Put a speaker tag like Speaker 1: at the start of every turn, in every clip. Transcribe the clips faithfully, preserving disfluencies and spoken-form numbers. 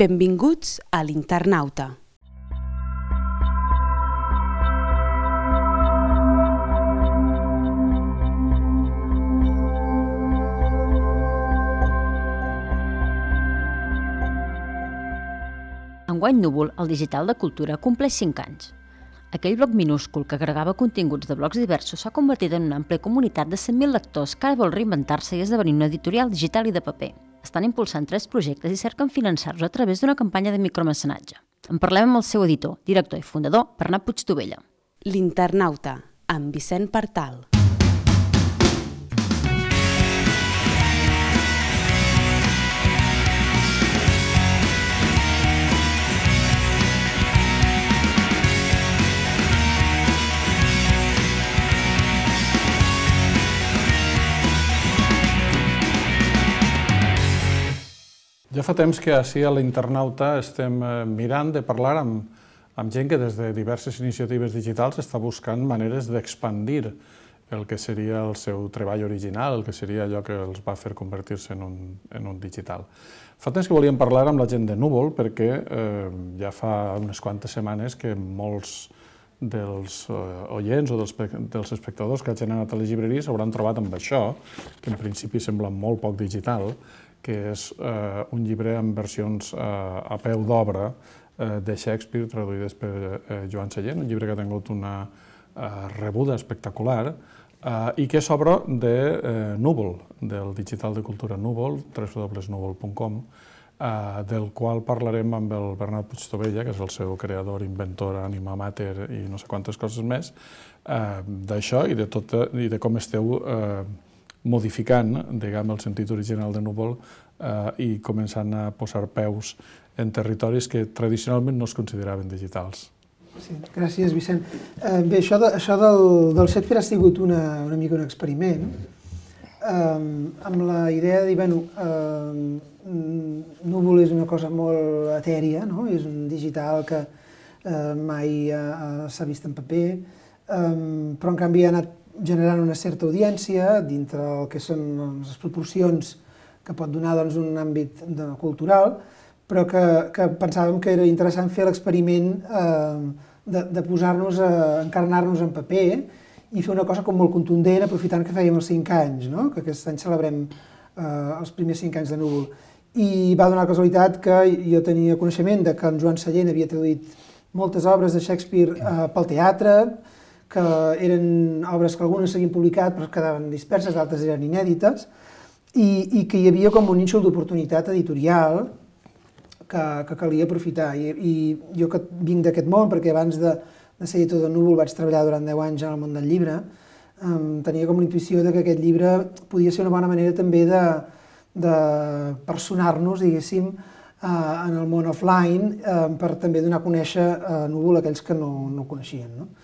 Speaker 1: Benvinguts a l'Internauta.
Speaker 2: Enguany Núvol, el digital de cultura, compleix cinc anys. Aquell bloc minúscul que agregava continguts de blocs diversos s'ha convertit en una àmplia comunitat de cent mil lectors que ara vol reinventar-se i esdevenir una editorial digital i de paper. Estan impulsant tres projectes i cerquen finançar-los a través d'una campanya de micromecenatge. En parlem amb el seu editor, director i fundador, Bernat Puigtovella.
Speaker 1: L'Internauta, amb Vicent Partal.
Speaker 3: Ja fa temps que així a l'Internauta estem mirant de parlar amb, amb gent que des de diverses iniciatives digitals està buscant maneres d'expandir el que seria el seu treball original, el que seria allò que els va fer convertir-se en un, en un digital. Fa temps que volíem parlar amb la gent de Núvol perquè eh, ja fa unes quantes setmanes que molts dels eh, oients o dels, dels espectadors que hagin anat a les llibreries s'hauran trobat amb això, que en principi sembla molt poc digital, que és eh, un llibre amb versions eh, a peu d'obra eh, de Shakespeare traduïdes per eh, Joan Sallent, un llibre que ha tingut una eh, rebuda espectacular eh, i que és obra de eh, Núvol, del digital de cultura Núvol, w w w punt núvol punt com, eh, del qual parlarem amb el Bernat Puigtovella, que és el seu creador, inventor, ànima mater i no sé quantes coses més, eh, d'això i de, tot, i de com esteu eh, modificant, diguem, el sentit original de Núvol eh, i començant a posar peus en territoris que tradicionalment no es consideraven digitals.
Speaker 4: Sí, gràcies, Vicent. Eh, bé, això, de, això del, del Shakespeare ha sigut una, una mica un experiment, eh, amb la idea de dir, bueno, eh, Núvol és una cosa molt etèria, no? És un digital que eh, mai eh, s'ha vist en paper, eh, però en canvi ha anat generant una certa audiència dintre el que són les proporcions que pot donar doncs, un àmbit de, cultural, però que, que pensàvem que era interessant fer l'experiment eh, de, de posar-nos, a encarnar-nos en paper i fer una cosa com molt contundent, aprofitant que fèiem els cinc anys, no? Que aquest any celebrem eh, els primers cinc anys de Núvol. I va donar la casualitat que jo tenia coneixement de que en Joan Sallent havia traduït moltes obres de Shakespeare eh, pel teatre, que eren obres que algunes s'havien publicat però quedaven disperses, d'altres eren inèdites, i, i que hi havia com un nínxol d'oportunitat editorial que, que calia aprofitar. I, I jo que vinc d'aquest món, perquè abans de, de ser editor de Núvol vaig treballar durant deu anys en el món del llibre, um, tenia com la intuïció de que aquest llibre podia ser una bona manera també de, de personar-nos, diguéssim, uh, en el món offline, uh, per també donar a conèixer a Núvol a aquells que no, no coneixien, no?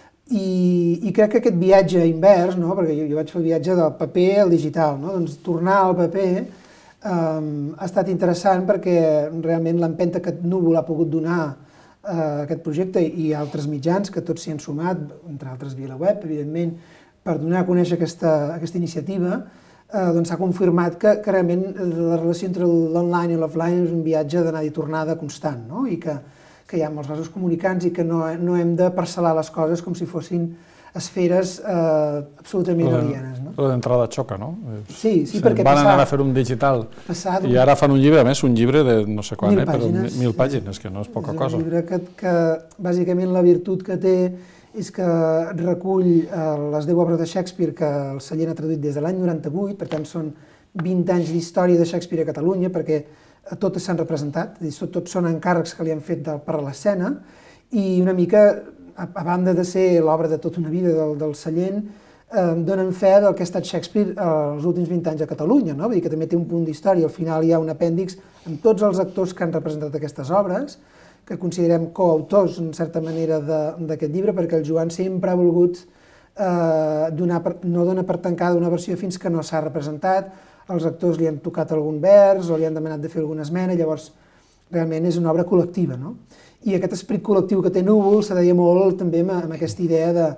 Speaker 4: I, i crec que aquest viatge invers, no? Perquè jo, jo vaig fer el viatge del paper al digital, no? Doncs tornar al paper um, ha estat interessant perquè realment l'empenta que Núvol ha pogut donar a uh, aquest projecte i altres mitjans que tots s'hi han sumat, entre altres via la web, evidentment, per donar a conèixer aquesta, aquesta iniciativa, uh, doncs s'ha confirmat que, que realment la relació entre l'online i l'offline és un viatge d'anada i tornada constant, no? I que que hi ha molts vasos comunicants i que no, no hem de parcel·lar les coses com si fossin esferes eh, absolutament alienes. No?
Speaker 3: L'entrada xoca, no?
Speaker 4: Sí, sí, perquè
Speaker 3: van anar a fer un digital i ara fan un llibre, a més, un llibre de no sé quan, eh, però mil pàgines, que no és poca cosa.
Speaker 4: És un llibre que, que bàsicament la virtut que té és que recull eh, les deu obres de Shakespeare que el Sallent ha traduït des de l'any noranta-vuit, per tant són vint anys d'història de Shakespeare a Catalunya, perquè totes s'han representat, tots són encàrrecs que li han fet per a l'escena i una mica, a, a banda de ser l'obra de tota una vida del, del Sallent, eh, donen fe del que ha estat Shakespeare eh, els últims vint anys a Catalunya, no? Vull dir que també té un punt d'història, al final hi ha un apèndix amb tots els actors que han representat aquestes obres, que considerem coautors, en certa manera, d'aquest llibre, perquè el Joan sempre ha volgut eh, donar per, no dona per tancada una versió fins que no s'ha representat, els actors li han tocat algun vers o li han demanat de fer alguna esmena, llavors realment és una obra col·lectiva, no? I aquest esperit col·lectiu que té Núvol s'adeia molt també amb, amb aquesta idea de,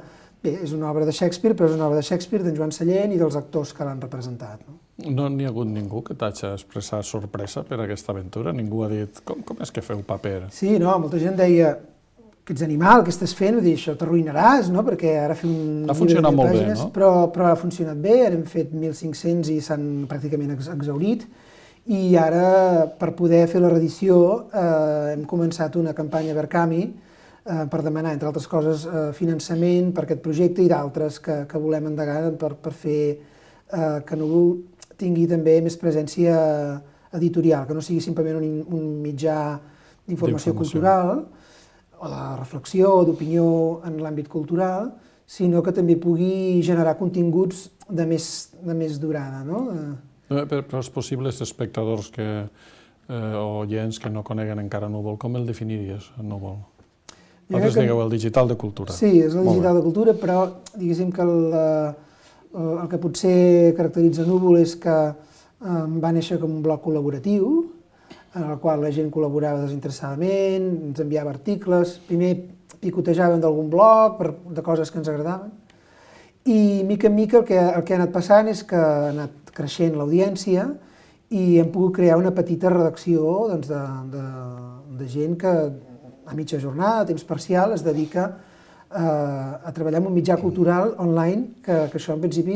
Speaker 4: bé, és una obra de Shakespeare, però és una obra de Shakespeare, d'en Joan Sallent i dels actors que l'han representat. No?
Speaker 3: No n'hi ha hagut ningú que t'hagi expressat sorpresa per aquesta aventura? Ningú ha dit, com, com és que feu paper?
Speaker 4: Sí, no, molta gent deia, que ets animal, que estàs fent, dir, això t'arruïnaràs, no? Perquè ara fem un
Speaker 3: ha funcionat molt pàgines, bé, no?
Speaker 4: Però, però ha funcionat bé, hem fet mil cinc-cents i s'han pràcticament exhaurit, i ara, per poder fer la reedició, eh, hem començat una campanya Verkami eh, per demanar, entre altres coses, eh, finançament per aquest projecte i d'altres que, que volem endegar per, per fer eh, que Núvol tingui també més presència editorial, que no sigui simplement un, un mitjà d'informació cultural, o de reflexió o d'opinió en l'àmbit cultural, sinó que també pugui generar continguts de més, de més durada. No?
Speaker 3: Per, per als possibles espectadors que, eh, o oients que no coneguen encara Núvol, com el definiries, Núvol? Vosaltres digueu el digital de cultura.
Speaker 4: Sí, és el digital de cultura, però diguéssim que el, el que potser caracteritza Núvol és que eh, va néixer com un blog col·laboratiu, en el qual la gent col·laborava desinteressadament, ens enviava articles, primer picotejaven d'algun blog per, de coses que ens agradaven, i mica en mica el que, el que ha anat passant és que ha anat creixent l'audiència i hem pogut crear una petita redacció doncs, de, de, de gent que a mitja jornada, a temps parcial, es dedica a, a treballar en un mitjà cultural online, que, que això en principi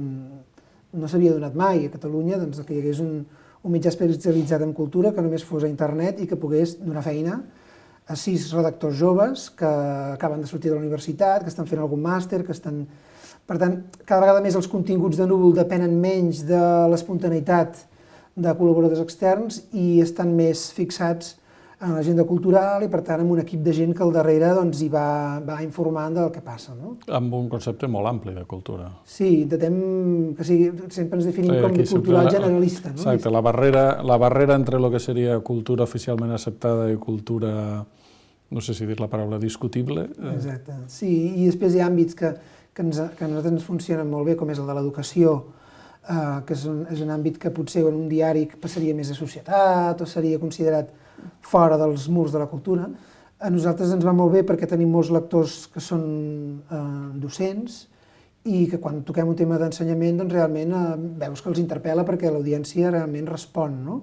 Speaker 4: no s'havia donat mai a Catalunya, doncs, que hi hagués un, un mitjà especialitzat en cultura que només fos a internet i que pogués donar feina a sis redactors joves que acaben de sortir de la universitat, que estan fent algun màster, que estan... Per tant, cada vegada més els continguts de Núvol depenen menys de l'espontaneïtat de col·laboradors externs i estan més fixats en l'agenda cultural i, per tant, amb un equip de gent que al darrere doncs, hi va, va informant del que passa. No?
Speaker 3: Amb un concepte molt ampli de cultura.
Speaker 4: Sí, intentem que sigui, sempre ens definim sí, com de cultural la, generalista. No?
Speaker 3: Exacte, la barrera, la barrera entre el que seria cultura oficialment acceptada i cultura, no sé si dir la paraula, discutible.
Speaker 4: Exacte, sí, i després hi ha àmbits que, que, ens, que a nosaltres ens funcionen molt bé, com és el de l'educació, eh, que és un, és un àmbit que potser en un diari passaria més a societat o seria considerat fora dels murs de la cultura. A nosaltres ens va molt bé perquè tenim molts lectors que són eh, docents i que quan toquem un tema d'ensenyament doncs realment eh, veus que els interpel·la perquè l'audiència realment respon. No?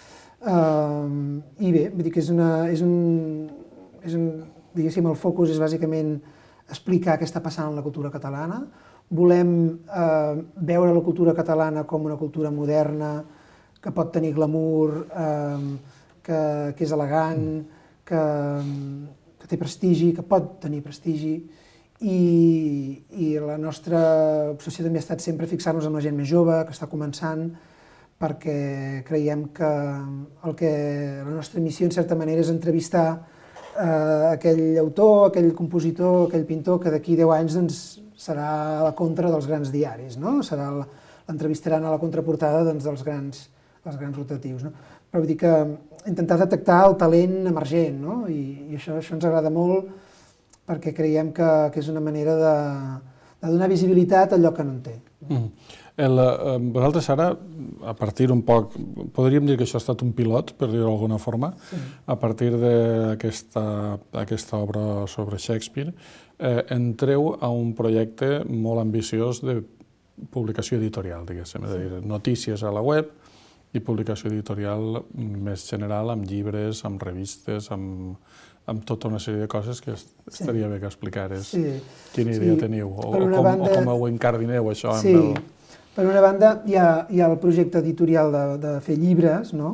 Speaker 4: Eh, I bé, vull dir que és una, és un, és un, diguéssim, el focus és bàsicament explicar què està passant en la cultura catalana. Volem eh, veure la cultura catalana com una cultura moderna, que pot tenir glamour, eh, Que, que és elegant, que, que té prestigi, que pot tenir prestigi, i, i la nostra obsessió també ha estat sempre fixar-nos en la gent més jove, que està començant, perquè creiem que, el que la nostra missió, en certa manera, és entrevistar eh, aquell autor, aquell compositor, aquell pintor, que d'aquí deu anys doncs, serà a la contra dels grans diaris, no? Serà l'entrevistaran a la contraportada doncs, dels grans, dels grans rotatius. No? Però vull dir que intentar detectar el talent emergent, no? I, i això, això ens agrada molt perquè creiem que, que és una manera de, de donar visibilitat a allò que no en té.
Speaker 3: Mm. El, eh, vosaltres ara, a partir un poc, podríem dir que això ha estat un pilot, per dir-ho d'alguna forma, sí. A partir d'aquesta aquesta obra sobre Shakespeare, eh, entreu a un projecte molt ambiciós de publicació editorial, diguéssim, és a dir, notícies a la web, i publicació editorial més general, amb llibres, amb revistes, amb, amb tota una sèrie de coses que estaria sí. bé que explicares. Sí. Quina idea sí. teniu? O, o, com, banda... o com ho encardineu, això?
Speaker 4: Sí.
Speaker 3: Amb el...
Speaker 4: Per una banda, hi ha, hi ha el projecte editorial de, de fer llibres, no?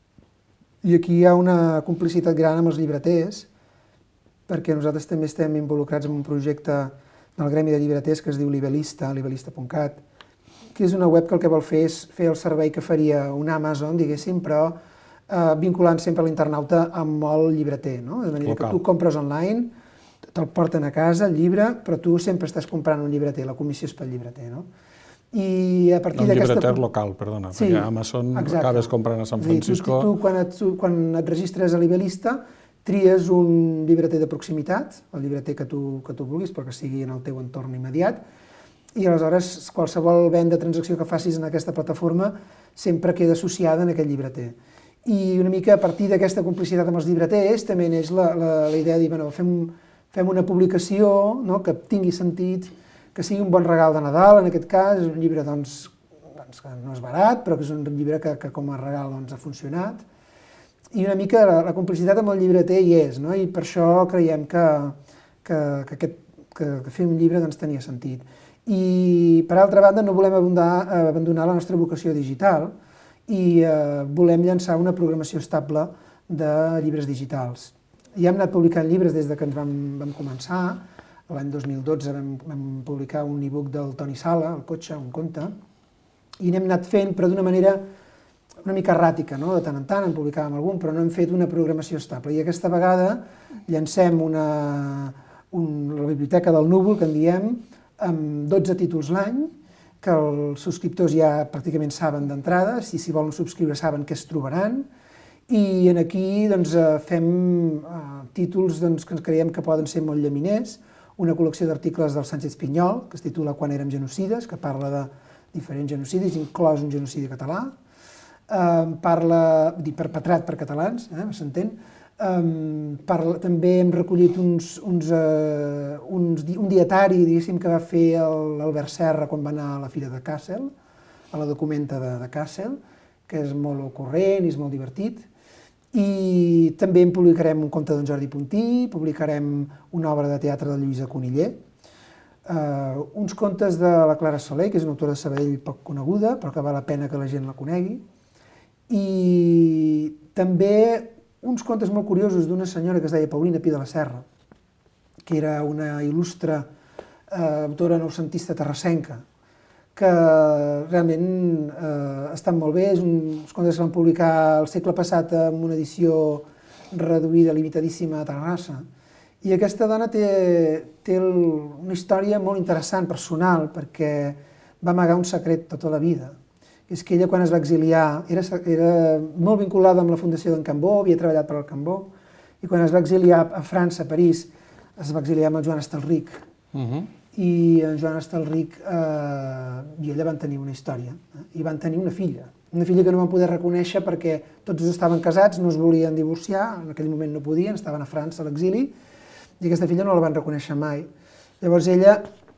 Speaker 4: I aquí hi ha una complicitat gran amb els llibreters, perquè nosaltres també estem involucrats en un projecte del Gremi de Llibreters que es diu Libelista, libelista punt cat, que és una web que el que vol fer és fer el servei que faria un Amazon, diguéssim, però eh, vinculant sempre l'internauta amb el llibreter, no? De manera Local. Que tu compres online, te'l porten a casa, el llibre, però tu sempre estàs comprant un llibreter, la comissió és pel llibreter, no? I a partir d'aquesta...
Speaker 3: Un llibreter local, perdona, sí, perquè a Amazon exacte. Acabes comprant a San Francisco...
Speaker 4: Tu, tu quan, et, quan et registres a Libelista, tries un llibreter de proximitat, el llibreter que tu, que tu vulguis, però que sigui en el teu entorn immediat, i aleshores qualsevol venda, transacció que facis en aquesta plataforma sempre queda associada en aquest llibreter. I una mica a partir d'aquesta complicitat amb els llibreters també neix la, la, la idea de dir, bueno, fem, fem una publicació, no?, que tingui sentit, que sigui un bon regal de Nadal, en aquest cas, és un llibre doncs, doncs, que no és barat, però que és un llibre que, que com a regal doncs, ha funcionat. I una mica la, la complicitat amb el llibreter hi és, no? I per això creiem que, que, que, aquest, que, que fer un llibre doncs, tenia sentit. I, per altra banda, no volem abandonar, abandonar la nostra vocació digital i eh, volem llançar una programació estable de llibres digitals. Ja hem anat publicant llibres des de que ens vam, vam començar. L'any dos mil dotze vam, vam publicar un e-book del Toni Sala, El cotxe, un conte, i n'hem anat fent, però d'una manera una mica erràtica, no? De tant en tant en publicàvem algun, però no hem fet una programació estable. I aquesta vegada llancem una, un, la biblioteca del núvol, que en diem, amb dotze títols l'any, que els subscriptors ja pràcticament saben d'entrada, si s'hi volen subscriure saben què es trobaran, i aquí doncs, fem eh, títols doncs, que ens creiem que poden ser molt llaminers, una col·lecció d'articles del Sánchez Pinyol, que es titula Quan érem genocides, que parla de diferents genocidis, inclòs un genocidi català, eh, parla, dit perpetrat per catalans, eh, s'entén, Um, parla, també hem recollit uns, uns, uh, uns, un dietari, diguéssim, que va fer l'Albert Serra quan va anar a la Fira de Kassel, a la documenta de, de Kassel, que és molt corrent i és molt divertit. I també en publicarem un conte d'en Jordi Puntí, publicarem una obra de teatre de Lluïsa Coniller, uh, uns contes de la Clara Soler, que és una autora de Sabadell poc coneguda, però que val la pena que la gent la conegui, i també uns contes molt curiosos d'una senyora que es deia Paulina Pi de la Serra, que era una il·lustre eh, autora noucentista terrassenca, que realment eh, estan molt bé, és un, uns contes que van publicar el segle passat en una edició reduïda, limitadíssima a Terrassa. I aquesta dona té, té el, una història molt interessant, personal, perquè va amagar un secret tota la vida. És que ella, quan es va exiliar, era, era molt vinculada amb la Fundació d'en Cambó, havia treballat per al Cambó, i quan es va exiliar a França, a París, es va exiliar amb el Joan Estelric. Uh-huh. I en Joan Estelric eh, i ella van tenir una història, eh? I van tenir una filla. Una filla que no van poder reconèixer perquè tots dos estaven casats, no es volien divorciar, en aquell moment no podien, estaven a França, a l'exili, i aquesta filla no la van reconèixer mai. Llavors ella,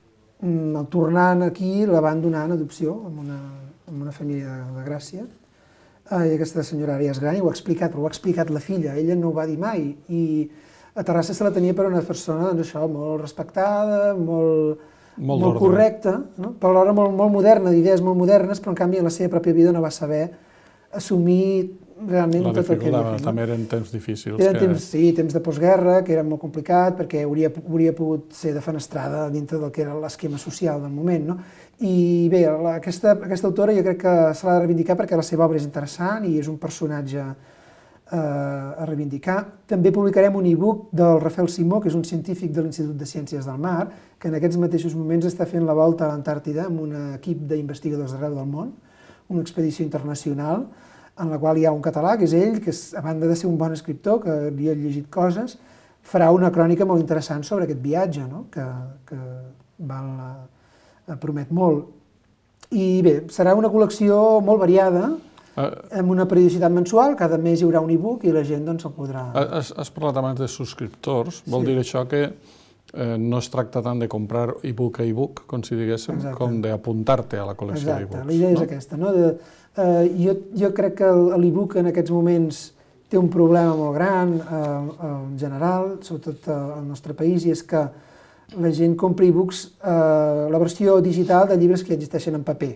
Speaker 4: tornant aquí, la van donar en adopció, amb una, amb una família de Gràcia, eh, i aquesta senyora ara ja és gran i ho ha explicat, però ho ha explicat la filla, ella no ho va dir mai, i a Terrassa se la tenia per una persona doncs això, molt respectada, molt, molt, molt correcta, no? Però alhora molt, molt moderna, d'idees molt modernes, però en canvi en la seva pròpia vida no va saber assumir realment tot el que havia fet.
Speaker 3: També eren temps difícils.
Speaker 4: Eren temps, sí, temps de postguerra, que era molt complicat, perquè hauria, hauria pogut ser defenestrada dintre del que era l'esquema social del moment, no? I bé, la, aquesta, aquesta autora jo crec que se l'ha de reivindicar perquè la seva obra és interessant i és un personatge eh, a reivindicar. També publicarem un e-book del Rafael Simó, que és un científic de l'Institut de Ciències del Mar, que en aquests mateixos moments està fent la volta a l'Antàrtida amb un equip d'investigadors d'arreu del món, una expedició internacional, en la qual hi ha un català, que és ell, que és, a banda de ser un bon escriptor, que havia llegit coses, farà una crònica molt interessant sobre aquest viatge, no? que, que val, eh, promet molt. I bé, serà una col·lecció molt variada, amb una periodicitat mensual, cada mes hi haurà un e-book i la gent doncs, el podrà...
Speaker 3: Has, has parlat abans de subscriptors, vol sí. dir això que eh, no es tracta tant de comprar e-book a e-book, com si diguéssim, exacte. Com d'apuntar-te a la col·lecció d'e-books.
Speaker 4: Exacte, la idea no? és aquesta, no? De, Uh, jo, jo crec que l'e-book en aquests moments té un problema molt gran uh, en general, sobretot al nostre país, i és que la gent compra e-books, uh, la versió digital de llibres que ja existeixen en paper.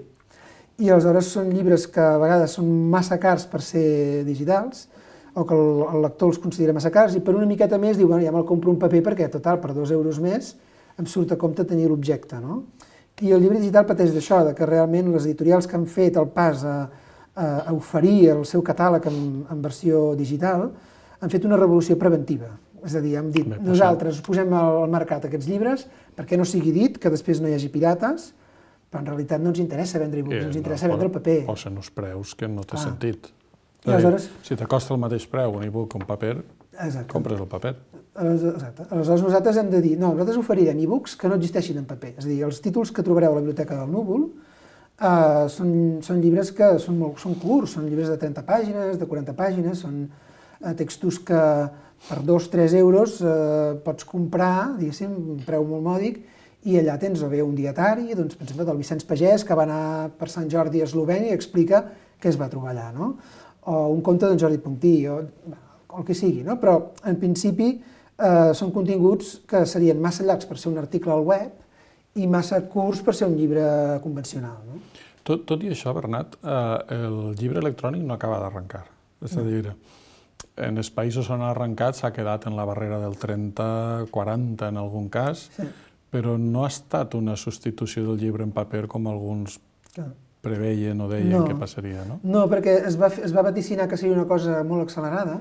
Speaker 4: I aleshores són llibres que a vegades són massa cars per ser digitals, o que el, el lector els considera massa cars, i per una miqueta més diu, bueno, ja me'l compro un paper perquè, total, per dos euros més em surt a compte tenir l'objecte, no? I el llibre digital pateix d'això, de que realment les editorials que han fet el pas a, a oferir el seu catàleg en, en versió digital han fet una revolució preventiva. És a dir, hem dit, Bé, nosaltres posem al mercat aquests llibres perquè no sigui dit que després no hi hagi pirates, però en realitat no ens interessa vendre e-books, eh, ens interessa no, vendre el paper.
Speaker 3: Posen uns preus que no té ah. sentit.
Speaker 4: I aleshores...
Speaker 3: Si te costa el mateix preu un e-book que un paper, Exacte. compres el paper.
Speaker 4: Exacte. Aleshores nosaltres hem de dir, no, nosaltres oferirem e-books que no existeixin en paper. És a dir, els títols que trobareu a la Biblioteca del Núvol uh, són, són llibres que són, molt, són curts, són llibres de trenta pàgines, de quaranta pàgines, són uh, textos que per dos o tres euros eh, pots comprar, diguéssim, un preu molt mòdic, i allà tens o bé un dietari, doncs, per exemple, del Vicenç Pagès, que va anar per Sant Jordi a Eslovènia i explica què es va trobar allà, no? O un conte d'en Jordi Puntí, o el que sigui, no? Però, en principi, eh, són continguts que serien massa llargs per ser un article al web i massa curts per ser un llibre convencional, no?
Speaker 3: Tot, tot i això, Bernat, eh, el llibre electrònic no acaba d'arrencar. És a dir, en els països on ha arrencat s'ha quedat en la barrera del trenta quaranta en algun cas, sí. Però no ha estat una substitució del llibre en paper com alguns Clar. preveien o deien no. que passaria, no?
Speaker 4: No, perquè es va, es va vaticinar que seria una cosa molt accelerada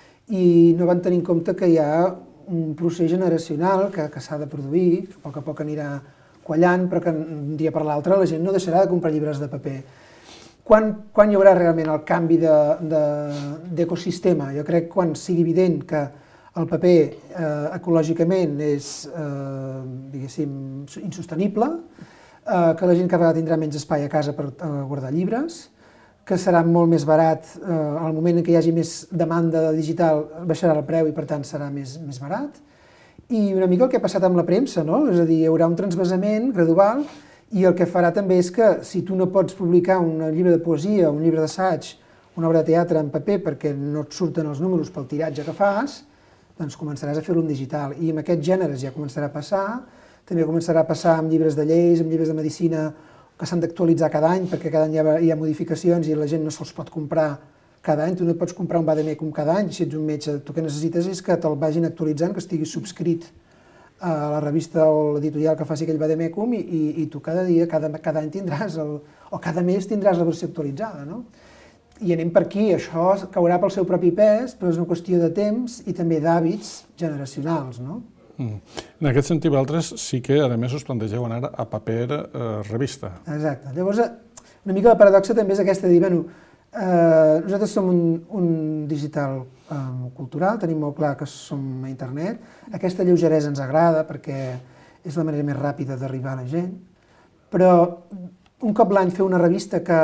Speaker 4: i no van tenir en compte que hi ha un procés generacional que, que s'ha de produir, a poc a poc anirà quallant, però que un dia per l'altre la gent no deixarà de comprar llibres de paper. Quan, quan hi haurà realment el canvi d'ecosistema? De, de, jo crec quan sigui evident que el paper eh, ecològicament és, eh, diguéssim, insostenible, eh, que la gent cada vegada tindrà menys espai a casa per eh, guardar llibres, que serà molt més barat, eh, al moment en què hi hagi més demanda digital baixarà el preu i per tant serà més, més barat. I una mica el que ha passat amb la premsa, no? És a dir, hi haurà un transvasament gradual i el que farà també és que si tu no pots publicar un llibre de poesia, un llibre d'assaig, una obra de teatre en paper perquè no et surten els números pel tiratge que fas, doncs començaràs a fer-ho en digital. I amb aquests gèneres ja començarà a passar, també començarà a passar amb llibres de lleis, amb llibres de medicina, que s'han d'actualitzar cada any, perquè cada any hi ha, hi ha modificacions i la gent no se'ls pot comprar cada any. Tu no et pots comprar un vademecum cada any, si ets un metge. Tu que necessites és que te'l vagin actualitzant, que estiguis subscrit a la revista o l'editorial que faci aquell vademecum i, i, i tu cada dia, cada, cada any tindràs, el, o cada mes tindràs la versió actualitzada, no? I anem per aquí, això caurà pel seu propi pes, però és una qüestió de temps i també d'hàbits generacionals, no?
Speaker 3: Mm. En aquest sentit, vosaltres sí que, a més, us plantegeu anar a paper eh, revista.
Speaker 4: Exacte. Llavors, una mica la paradoxa també és aquesta de dir, bueno, eh, nosaltres som un, un digital eh, cultural, tenim molt clar que som a internet, aquesta lleugeresa ens agrada perquè és la manera més ràpida d'arribar a la gent, però un cop l'any fer una revista que,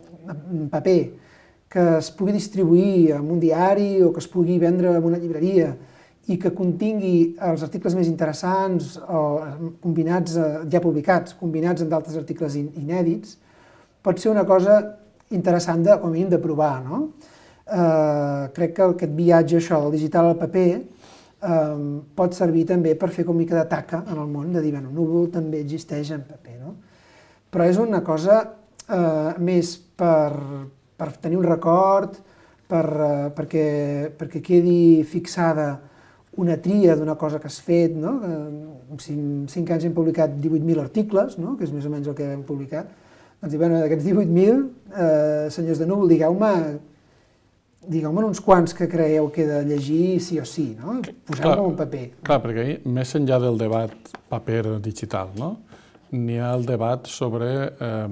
Speaker 4: en paper, que es pugui distribuir en un diari o que es pugui vendre en una llibreria i que contingui els articles més interessants o combinats, ja publicats, combinats amb d'altres articles inèdits, pot ser una cosa interessant de, com a mínim, de provar, no? Eh, crec que aquest viatge, això, del digital al paper, eh, pot servir també per fer com mica de taca en el món, de dir, bueno, Núvol també existeix en paper, no? Però és una cosa eh, més per per tenir un record, per, uh, perquè, perquè quedi fixada una tria d'una cosa que has fet, no? En cinc, cinc anys hem publicat divuit mil articles, no? Que és més o menys el que hem publicat. Doncs, bueno, d'aquests divuit mil, eh, senyors de Núvol, digueu-me digueu-me uns quants que creieu que he de llegir sí o sí, no? Poseu-me un paper.
Speaker 3: Clar, perquè ahir, més enllà del debat paper-digital, no? N'hi ha el debat sobre eh,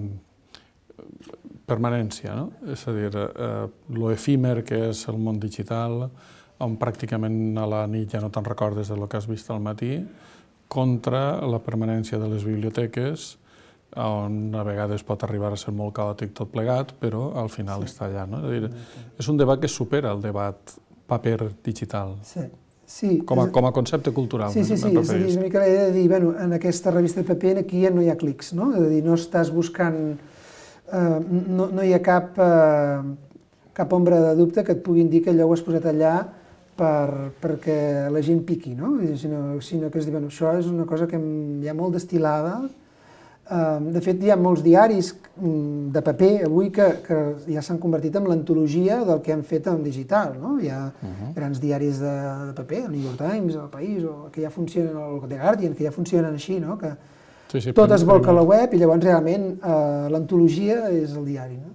Speaker 3: permanència, no? És a dir, eh, lo efímer que és el món digital, on pràcticament a la nit ja no te'n recordes del que has vist al matí, contra la permanència de les biblioteques, on a vegades pot arribar a ser molt caòtic tot plegat, però al final sí. està allà, no? És a dir, és un debat que supera el debat paper-digital.
Speaker 4: Sí. Sí,
Speaker 3: com, a, com a concepte cultural.
Speaker 4: Sí, sí, sí, és a dir, una mica la idea de dir, bueno, en aquesta revista de paper aquí ja no hi ha clics, no? És a dir, no estàs buscant... Uh, no, no hi ha cap, uh, cap ombra de dubte que et puguin dir que allò ho has posat allà per, perquè la gent piqui, no? Sinó, sinó que és dir, bueno, això és una cosa que hi ha molt destil·lada. Uh, de fet, hi ha molts diaris de paper avui que, que ja s'han convertit en l'antologia del que han fet en digital, no? Hi ha uh-huh. grans diaris de, de paper, el New York Times, el País, o que ja funcionen, el The Guardian, que ja funcionen així, no? Que, Sí, sí, tot es volca a la web i llavors realment eh, l'antologia és el diari, no?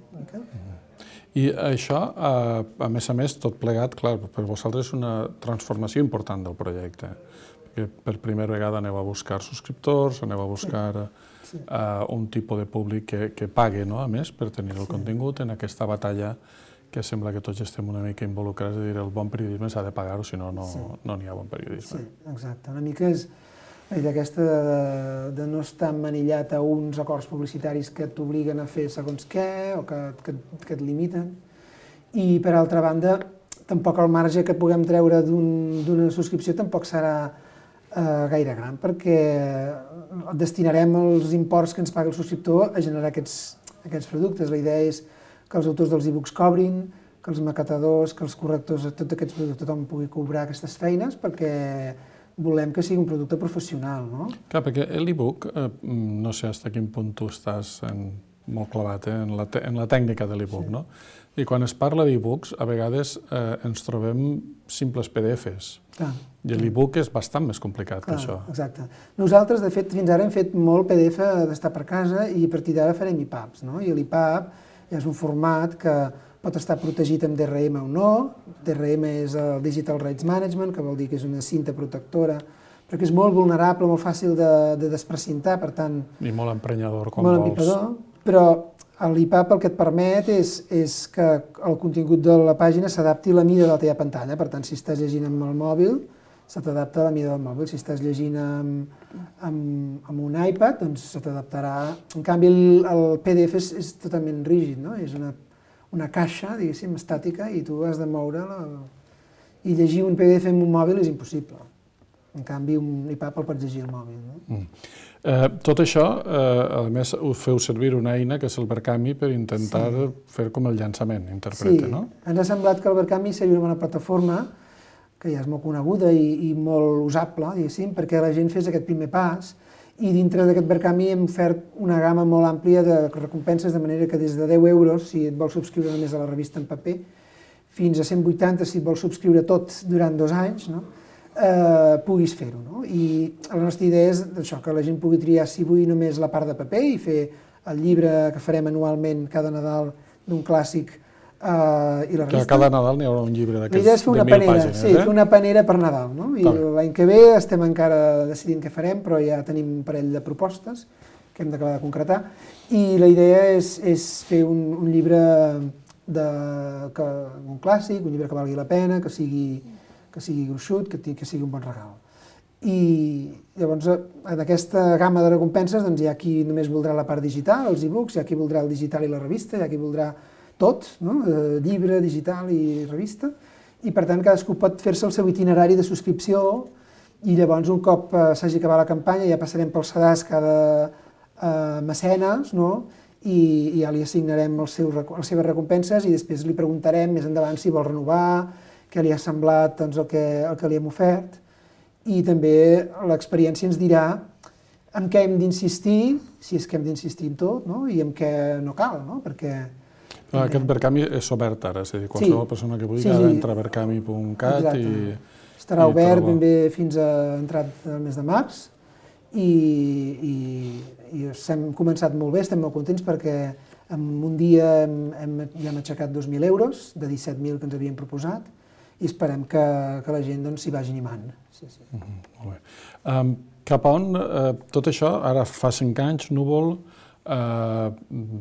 Speaker 3: I això, eh, a més a més, tot plegat, clar, per vosaltres és una transformació important del projecte, perquè per primera vegada aneu a buscar subscriptors, aneu a buscar sí. Sí. Eh, un tipus de públic que, que pague, no?, a més, per tenir el sí. contingut en aquesta batalla que sembla que tots estem una mica involucrats, de dir el bon periodisme s'ha de pagar o si no, no sí. no n'hi ha bon periodisme.
Speaker 4: Sí, exacte. Una mica és aquesta de, de no estar emmanillat a uns acords publicitaris que t'obliguen a fer segons què o que, que, que et limiten. I, per altra banda, tampoc el marge que puguem treure d'una subscripció tampoc serà eh, gaire gran, perquè destinarem els imports que ens paga el subscriptor a generar aquests, aquests productes. La idea és que els autors dels e-books cobrin, que els maquetadors, que els correctors, tots aquests productes, tothom pugui cobrar aquestes feines, perquè volem que sigui un producte professional, no?
Speaker 3: Clar, perquè l'e-book, eh, no sé fins a quin punt tu estàs en, molt clavat eh, en, la en la tècnica de l'e-book, sí. No? I quan es parla d'e-books, a vegades eh, ens trobem simples P D Efes. Clar. I l'e-book és bastant més complicat Clar, que això.
Speaker 4: Exacte. Nosaltres, de fet, fins ara hem fet molt P D F d'estar per casa i a partir d'ara farem EPUBs, no? I l'EPUB és un format que pot estar protegit amb D R M o no. D R M és el Digital Rights Management, que vol dir que és una cinta protectora, però que és molt vulnerable, molt fàcil de, de desprecintar, per tant...
Speaker 3: I molt emprenyador, com
Speaker 4: molt
Speaker 3: vols.
Speaker 4: Empipador, però l'EPUB el que et permet és, és que el contingut de la pàgina s'adapti a la mida de la teva pantalla. Per tant, si estàs llegint amb el mòbil, se t'adapta a la mida del mòbil. Si estàs llegint amb, amb, amb un iPad, doncs se t'adaptarà... En canvi, el, el P D F és, és totalment rígid, no? És una una caixa, diguéssim, estàtica, i tu has de moure-la. I llegir un P D F en un mòbil és impossible. En canvi, un EPUB el pots llegir al mòbil. No? Mm.
Speaker 3: Eh, tot això, eh, a més, us feu servir una eina que és el Verkami per intentar sí. fer com el llançament, interpreta,
Speaker 4: sí.
Speaker 3: no?
Speaker 4: Ens ha semblat que el Verkami seria una bona plataforma, que ja és molt coneguda i, i molt usable, diguéssim, perquè la gent fes aquest primer pas, i dintre d'aquest Verkami hem ofert una gamma molt àmplia de recompenses, de manera que des de deu euros, si et vols subscriure només a la revista en paper, fins a cent vuitanta, si et vols subscriure tot durant dos anys, no? eh, puguis fer-ho. No? I la nostra idea és això, que la gent pugui triar si vull només la part de paper i fer el llibre que farem anualment cada Nadal d'un clàssic Uh, i la
Speaker 3: que cada Nadal n'hi haurà un llibre d'aquests de mil
Speaker 4: panera,
Speaker 3: pàgines.
Speaker 4: Sí,
Speaker 3: eh?
Speaker 4: fer una panera per Nadal. No? I l'any que ve estem encara decidint què farem, però ja tenim un parell de propostes que hem d'acabar de concretar. I la idea és, és fer un, un llibre de, que, un clàssic, un llibre que valgui la pena, que sigui, que sigui gruixut, que, que sigui un bon regal. I llavors, en aquesta gamma de recompenses, doncs, hi ha qui només voldrà la part digital, els e-books, hi ha qui voldrà el digital i la revista, hi ha qui voldrà tot, no? eh, llibre, digital i revista, i per tant cadascú pot fer-se el seu itinerari de subscripció i llavors un cop eh, s'hagi acabat la campanya ja passarem pel sedàs cada eh, mecenes, no? I, i ja li assignarem els seus, les seves recompenses i després li preguntarem més endavant si vol renovar, què li ha semblat doncs, el, que, el que li hem ofert, i també l'experiència ens dirà en què hem d'insistir, si és que hem d'insistir en tot, no? I en què no cal, no? Perquè
Speaker 3: Però aquest Verkami és obert ara, és a dir, qualsevol sí. persona que vulgui sí, sí. entra a verkami punt cat i...
Speaker 4: Estarà i obert ben bé fins a entrat el mes de març i, i, i hem començat molt bé, estem molt contents perquè en un dia hem, hem, ja hem aixecat dos mil euros de disset mil que ens havien proposat i esperem que, que la gent s'hi doncs, vagi animant. Sí, sí.
Speaker 3: Uh -huh, molt bé. Um, cap a on uh, tot això, ara fa cinc anys, Núvol, uh,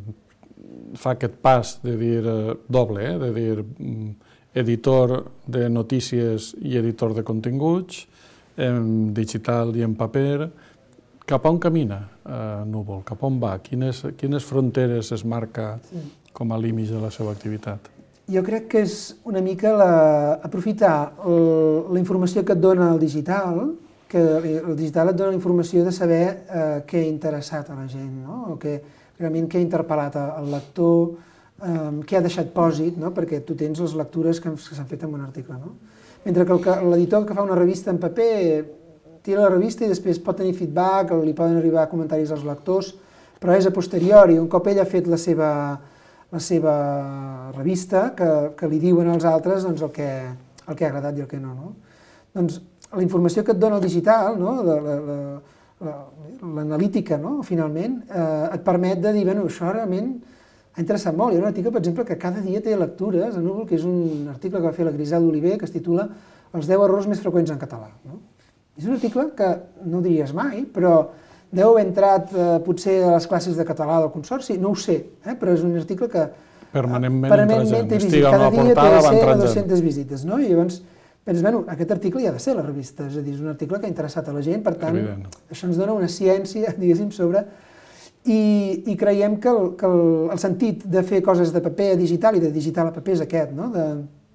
Speaker 3: fa aquest pas de dir eh, doble, eh, de dir mm, editor de notícies i editor de continguts, en digital i en paper. Cap a on camina eh, Núvol? Cap a on va? Quines, quines fronteres es marca sí. com a límits de la seva activitat?
Speaker 4: Jo crec que és una mica la, aprofitar el, la informació que et dona el digital, que el digital et dona la informació de saber eh, què ha interessat a la gent, no? O que, realment què ha interpel·lat el lector, eh, què ha deixat pòsit, no? Perquè tu tens les lectures que s'han fet en un article. No? Mentre que l'editor que fa una revista en paper tira la revista i després pot tenir feedback, li poden arribar comentaris als lectors, però és a posteriori, un cop ell ha fet la seva, la seva revista, que, que li diuen als altres doncs, el, que, el que ha agradat i el que no. No? Doncs la informació que et dona el digital, no? la, la, la, l'analítica, no? finalment, eh, et permet de dir, bueno, això realment ha interessat molt. Hi ha un article, per exemple, que cada dia té lectures, a Núvol, que és un article que va fer la Griselda Oliver, que es titula Els deu errors més freqüents en català. No? És un article que no diries mai, però deu haver entrat eh, potser a les classes de català del Consorci, no ho sé, eh? però és un article que
Speaker 3: permanentment, permanentment
Speaker 4: té visites. Cada dia té de ser dues-centes visites, no? I llavors penses, bueno, aquest article hi ha de ser a la revista, és a dir, és un article que ha interessat a la gent, per tant, Evident. Això ens dona una ciència, diguéssim, sobre... I, i creiem que, el, que el, el sentit de fer coses de paper a digital i de digital a paper és aquest, no? De,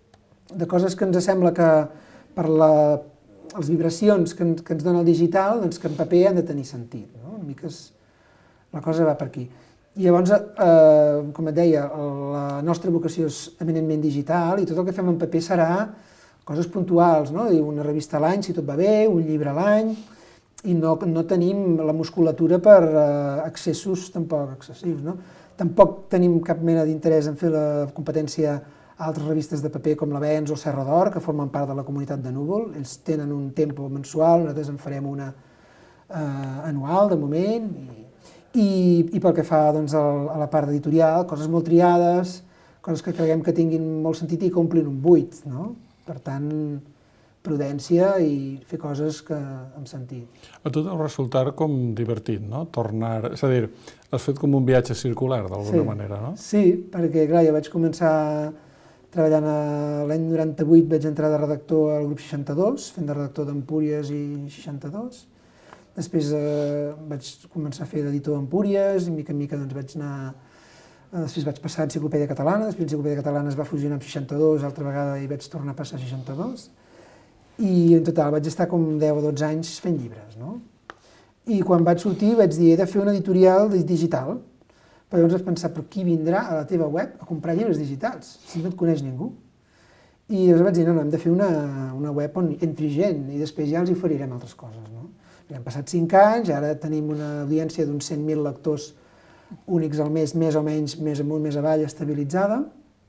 Speaker 4: de coses que ens sembla que per la, les vibracions que, en, que ens dona el digital, doncs que en paper han de tenir sentit. No? Una mica és, la cosa va per aquí. I llavors, eh, com et deia, la nostra vocació és eminentment digital i tot el que fem en paper serà coses puntuals, no? Una revista a l'any, si tot va bé, un llibre a l'any, i no, no tenim la musculatura per eh, accessos tampoc excessius. No? Tampoc tenim cap mena d'interès en fer la competència a altres revistes de paper com l'Avenç o Serra d'Or, que formen part de la comunitat de Núvol. Ells tenen un tempo mensual, nosaltres en farem una eh, anual, de moment, i, i, i pel que fa doncs, a la part editorial, coses molt triades, coses que creguem que tinguin molt sentit i que omplin un buit. No? Per tant, prudència i fer coses que amb sentit.
Speaker 3: A tu deu resultar com divertit, no? Tornar... És a dir, has fet com un viatge circular, d'alguna
Speaker 4: sí.
Speaker 3: manera, no?
Speaker 4: Sí, perquè, clar, jo vaig començar treballant l'any noranta-vuit, vaig entrar de redactor al grup seixanta-dos, fent de redactor d'Empúries i seixanta-dos. Després eh, vaig començar a fer d'editor d'Empúries, i mica en mica doncs, vaig anar... Després vaig passar a Enciclopèdia Catalana, després Enciclopèdia Catalana es va fusionar amb seixanta-dos, altra vegada i vaig tornar a passar a seixanta-dos. I en total vaig estar com deu o dotze anys fent llibres, no? I quan vaig sortir vaig dir, he de fer una editorial digital. Però llavors vaig pensar, però qui vindrà a la teva web a comprar llibres digitals, si no et coneix ningú? I llavors vaig dir, no, no, hem de fer una, una web on entri gent i després ja els oferirem altres coses, no? I han passat cinc anys, ara tenim una audiència d'uns cent mil lectors únics al mes, més o menys, més amunt, més avall, estabilitzada,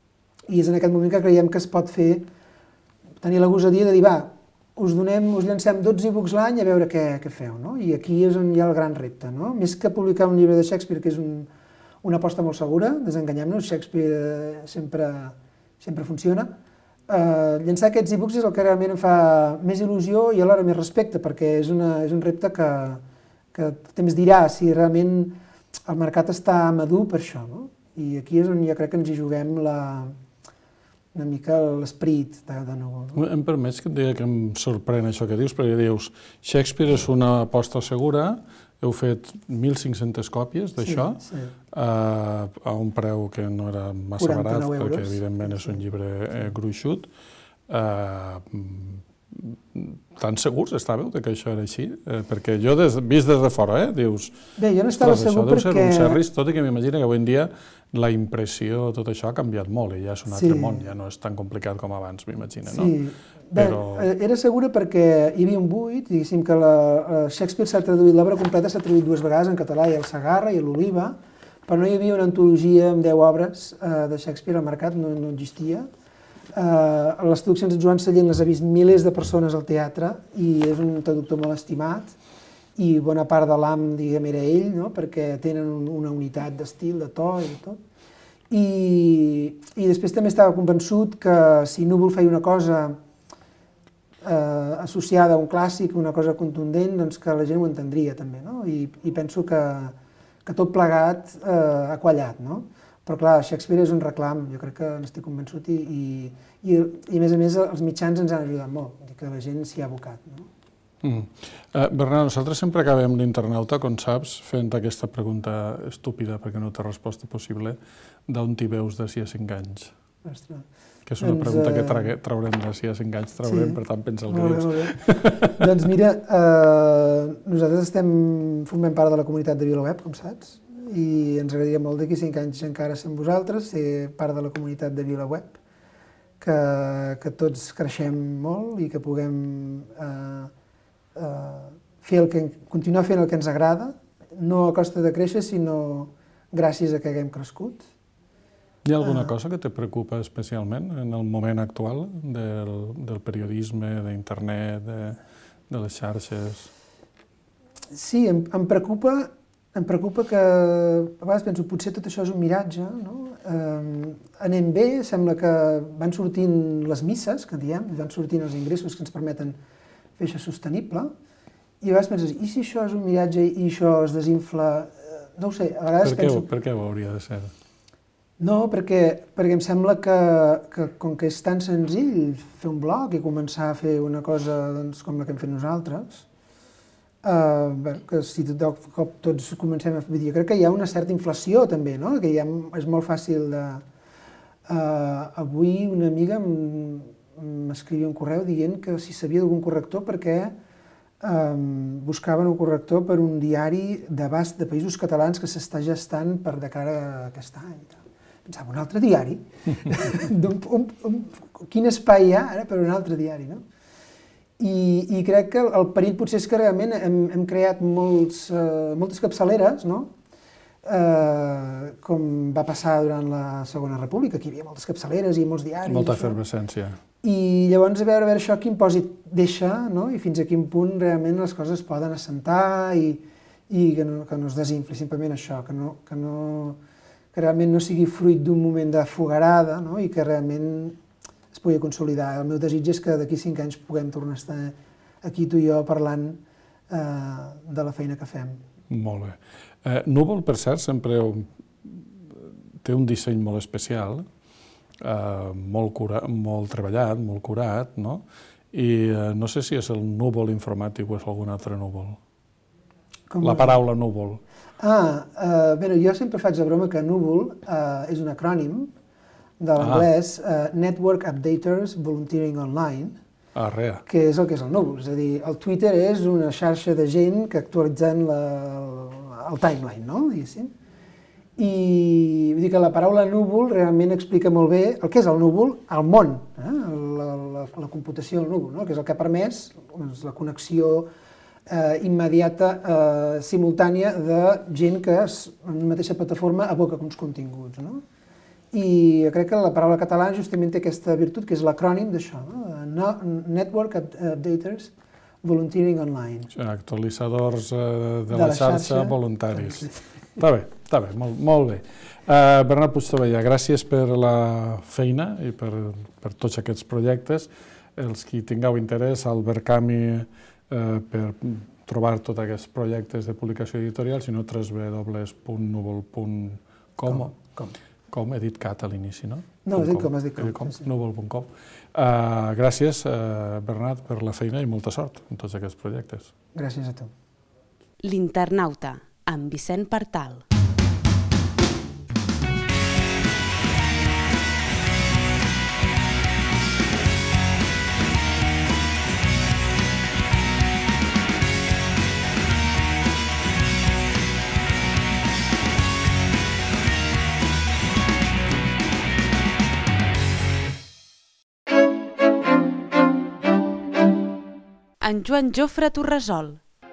Speaker 4: i és en aquest moment que creiem que es pot fer, tenir la gosadia de dir, va, us donem, us llancem dotze e-books l'any a veure què, què feu, no? I aquí és on hi ha el gran repte, no? Més que publicar un llibre de Shakespeare, que és un, una aposta molt segura, desenganyem-nos, Shakespeare sempre, sempre funciona, eh, llançar aquests e-books és el que realment em fa més il·lusió i alhora més respecte, perquè és, una, és un repte que, que el temps dirà si realment el mercat està madur per això, no? I aquí és on jo crec que ens hi juguem la... una mica l'esperit de, de nou. No?
Speaker 3: Em permets que et digui que em sorprèn això que dius, perquè dius, Shakespeare és una aposta segura, heu fet mil cinc-centes còpies d'això, sí, sí. Uh, a un preu que no era massa barat, euros. Perquè evidentment és un llibre eh, gruixut. Uh, tan segurs estàveu que això era així? Eh, perquè jo, des, vist des de fora, eh, dius...
Speaker 4: Bé, jo no estava segur
Speaker 3: perquè... Això deu ser un serris, tot i que m'imagino que avui en dia la impressió, tot això ha canviat molt i ja és un altre sí. món, ja no és tan complicat com abans, m'imagino, no?
Speaker 4: Sí. Bé, Però... era segura perquè hi havia un buit, diguéssim que la, la Shakespeare s'ha traduït, l'obra completa s'ha traduït dues vegades en català, i el Segarra i l'Oliva, però no hi havia una antologia amb deu obres eh, de Shakespeare al mercat, no, no existia. Uh, les traduccions de Joan Sallent les ha vist milers de persones al teatre i és un traductor molt estimat i bona part de l'A M, diguem, era ell, no? Perquè tenen una unitat d'estil, de to i tot. I, i després també estava convençut que si Núvol feia una cosa eh, associada a un clàssic, una cosa contundent, doncs que la gent ho entendria també, no? I, i penso que, que tot plegat eh, ha quallat, no? Però clar, Shakespeare és un reclam, jo crec que n'estic convençut i, i, i, i a més a més els mitjans ens han ajudat molt, que la gent s'hi ha abocat. No?
Speaker 3: Mm. Uh, Bernat, nosaltres sempre acabem l'internauta, com saps, fent aquesta pregunta estúpida, perquè no té resposta possible, d'on t'hi veus d'ací a cinc anys?
Speaker 4: Ostres.
Speaker 3: Que és una doncs, pregunta que trague, traurem d'ací a cinc anys, traurem, sí. Per tant pensa el que
Speaker 4: molt
Speaker 3: dius.
Speaker 4: Bé, molt bé. Doncs mira, eh, nosaltres estem, formem part de la comunitat de VilaWeb, com saps, i ens agradaria molt d'aquí cinc anys encara ser amb vosaltres, ser part de la comunitat de VilaWeb, que, que tots creixem molt i que puguem eh, eh, fer el que, continuar fent el que ens agrada, no a costa de créixer, sinó gràcies a que haguem crescut.
Speaker 3: Hi ha alguna cosa que te preocupa especialment en el moment actual del, del periodisme, d'internet, de, de les xarxes?
Speaker 4: Sí, em, em preocupa Em preocupa que, a vegades penso, potser tot això és un miratge, no? Eh, anem bé, sembla que van sortint les misses, que diem, van sortint els ingressos que ens permeten fer això sostenible, i a vegades penses, i si això és un miratge i això es desinfla? Eh, no ho sé, a vegades
Speaker 3: per què,
Speaker 4: penso...
Speaker 3: Per què ho hauria de ser?
Speaker 4: No, perquè, perquè em sembla que, que com que és tan senzill fer un blog i començar a fer una cosa doncs, com la que hem fet nosaltres, Uh, bé, que si tot cop tots comencem a fer... Jo crec que hi ha una certa inflació també, no? Que ja és molt fàcil de... Uh, avui una amiga m'escrivia un correu dient que si sabia d'algun corrector perquè um, buscaven un corrector per un diari d'abast de països catalans que s'està gestant per de cara a aquest any. Pensava, un altre diari? un, un, un, quin espai hi ha ara per un altre diari, no? I, i crec que el perill potser és que realment hem, hem creat molts, uh, moltes capçaleres, no? Uh, com va passar durant la Segona República, que hi havia moltes capçaleres i molts diaris.
Speaker 3: Molta efervescència.
Speaker 4: I llavors a veure, a veure això quin pòsit deixa, no? I fins a quin punt realment les coses poden assentar i, i que, no, que no es desinfli, simplement això, que, no, que, no, que realment no sigui fruit d'un moment de fogarada, no? I que realment es pugui consolidar. El meu desig és que d'aquí cinc anys puguem tornar a estar aquí tu i jo parlant uh, de la feina que fem.
Speaker 3: Molt bé. Eh, Núvol, per cert, sempre té un disseny molt especial, eh, molt, cura, molt treballat, molt curat, no? I eh, no sé si és el núvol informàtic o és algun altre núvol. Com la paraula núvol.
Speaker 4: Ah, eh, bé, jo sempre faig la broma que núvol eh, és un acrònim de l'anglès ah. eh, Network Updaters Volunteering Online,
Speaker 3: Ah, rea.
Speaker 4: que és el que és el núvol. És a dir, el Twitter és una xarxa de gent que actualitzen la, el timeline, no? Diguéssim. I vull dir que la paraula núvol realment explica molt bé el que és el núvol al món, eh? la, la, la computació del núvol, no? Que és el que ha permès doncs, la connexió eh, immediata, eh, simultània de gent que es, en una mateixa plataforma aboca uns continguts, no? I crec que la paraula català justament té aquesta virtut, que és l'acrònim d'això, no? Network Updaters Volunteering Online.
Speaker 3: Actualitzadors eh, de,
Speaker 4: de
Speaker 3: la,
Speaker 4: la
Speaker 3: xarxa,
Speaker 4: xarxa
Speaker 3: voluntaris. Està bé, està bé, molt, molt bé. Uh, Bernat Puigtovella, gràcies per la feina i per, per tots aquests projectes. Els qui tingueu interès al Verkami eh, per trobar tots aquests projectes de publicació editorial, sinó w w w punt núvol punt com.
Speaker 4: Com?
Speaker 3: Com, he dit cat a l'inici, no?
Speaker 4: No, has dit com, has dit com.
Speaker 3: com sí, sí. núvol punt com. Uh, gràcies, uh, Bernat, per la feina i molta sort en tots aquests projectes.
Speaker 4: Gràcies a tu.
Speaker 1: L'Internauta, amb Vicent Partal. En Joan Jofre Torresol.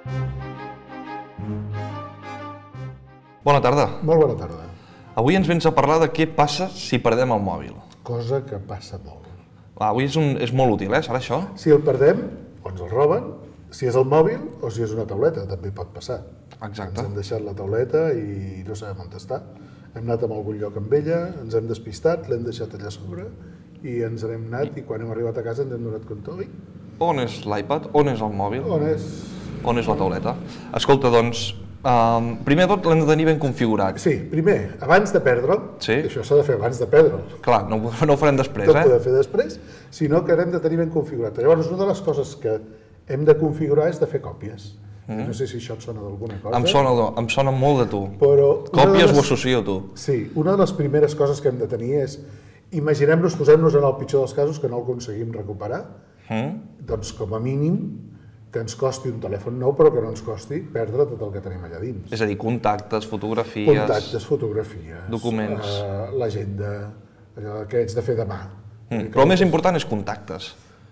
Speaker 5: Bona tarda.
Speaker 6: Molt bona tarda.
Speaker 5: Avui ens vens a parlar de què passa si perdem el mòbil.
Speaker 6: Cosa que passa molt.
Speaker 5: Ah, avui és, un, és molt útil, eh, serà això?
Speaker 6: Si el perdem, o ens el roben, si és el mòbil o si és una tauleta, també pot passar.
Speaker 5: Exacte.
Speaker 6: Ens hem deixat la tauleta i no sabem on està. Hem anat a algun lloc amb ella, ens hem despistat, l'hem deixat allà a sobre i ens n'hem anat i quan hem arribat a casa ens hem donat compte, oi?
Speaker 5: On és l'iPad? On és el mòbil?
Speaker 6: On és?
Speaker 5: On és la tauleta? Escolta, doncs, um, primer de tot l'hem de tenir ben configurat.
Speaker 6: Sí, primer, abans de perdre'l,
Speaker 5: Sí.
Speaker 6: això s'ha de fer abans de perdre'l,
Speaker 5: Clar, no, no ho farem després,
Speaker 6: tot
Speaker 5: eh?
Speaker 6: podem fer després, sinó que l'hem de tenir ben configurat. Llavors, una de les coses que hem de configurar és de fer còpies. Mm. No sé si això et sona d'alguna cosa.
Speaker 5: Em sona, em sona molt de tu.
Speaker 6: Però
Speaker 5: Còpies
Speaker 6: les...
Speaker 5: ho associo a tu.
Speaker 6: Sí, una de les primeres coses que hem de tenir és, imaginem-nos, posem-nos en el pitjor dels casos, que no el aconseguim recuperar,
Speaker 5: Mm?
Speaker 6: doncs com a mínim que ens costi un telèfon nou, però que no ens costi perdre tot el que tenim allà dins.
Speaker 5: És a dir, contactes, fotografies...
Speaker 6: Contactes, fotografies...
Speaker 5: Documents.
Speaker 6: Eh, l'agenda, allò que ets de fer demà.
Speaker 5: Mm. Però el més important és contactes,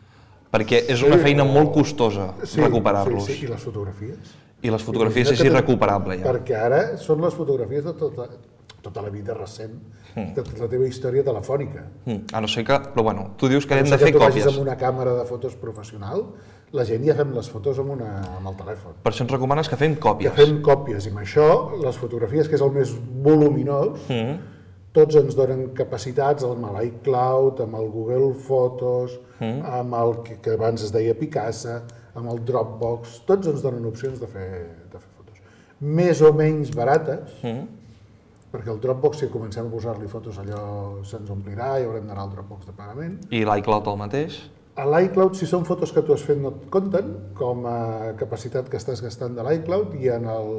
Speaker 5: perquè és una
Speaker 6: Sí,
Speaker 5: feina
Speaker 6: o-
Speaker 5: molt costosa
Speaker 6: Sí,
Speaker 5: recuperar-los.
Speaker 6: Sí, sí, i les fotografies.
Speaker 5: I les fotografies
Speaker 6: Imagina't
Speaker 5: és
Speaker 6: que te-
Speaker 5: irrecuperable, ja.
Speaker 6: Perquè ara són les fotografies de tota, tota la vida recent,
Speaker 5: Mm.
Speaker 6: de la teva història telefònica.
Speaker 5: Mm. A no ser que... Però bueno, tu dius que
Speaker 6: A no
Speaker 5: hem
Speaker 6: ser
Speaker 5: de fer
Speaker 6: que tu vagis
Speaker 5: còpies.
Speaker 6: amb una càmera de fotos professional, la gent ja fem les fotos amb, una, amb el telèfon.
Speaker 5: Per això ens recomanes que fem
Speaker 6: Que
Speaker 5: còpies.
Speaker 6: fem còpies, i amb això, les fotografies, que és el més voluminós,
Speaker 5: Mm.
Speaker 6: tots ens donen capacitats amb l'iCloud, amb el Google Fotos, mm. amb el que, que abans es deia Picasa, amb el Dropbox, tots ens donen opcions de fer, de fer fotos. Més o menys barates,
Speaker 5: Mm.
Speaker 6: perquè el Dropbox, si comencem a posar-li fotos, allò se'ns omplirà i haurem d'anar al Dropbox de pagament.
Speaker 5: I l'iCloud el mateix?
Speaker 6: A l'iCloud, si són fotos que tu has fet, no et compten com a capacitat que estàs gastant de l'iCloud, i en el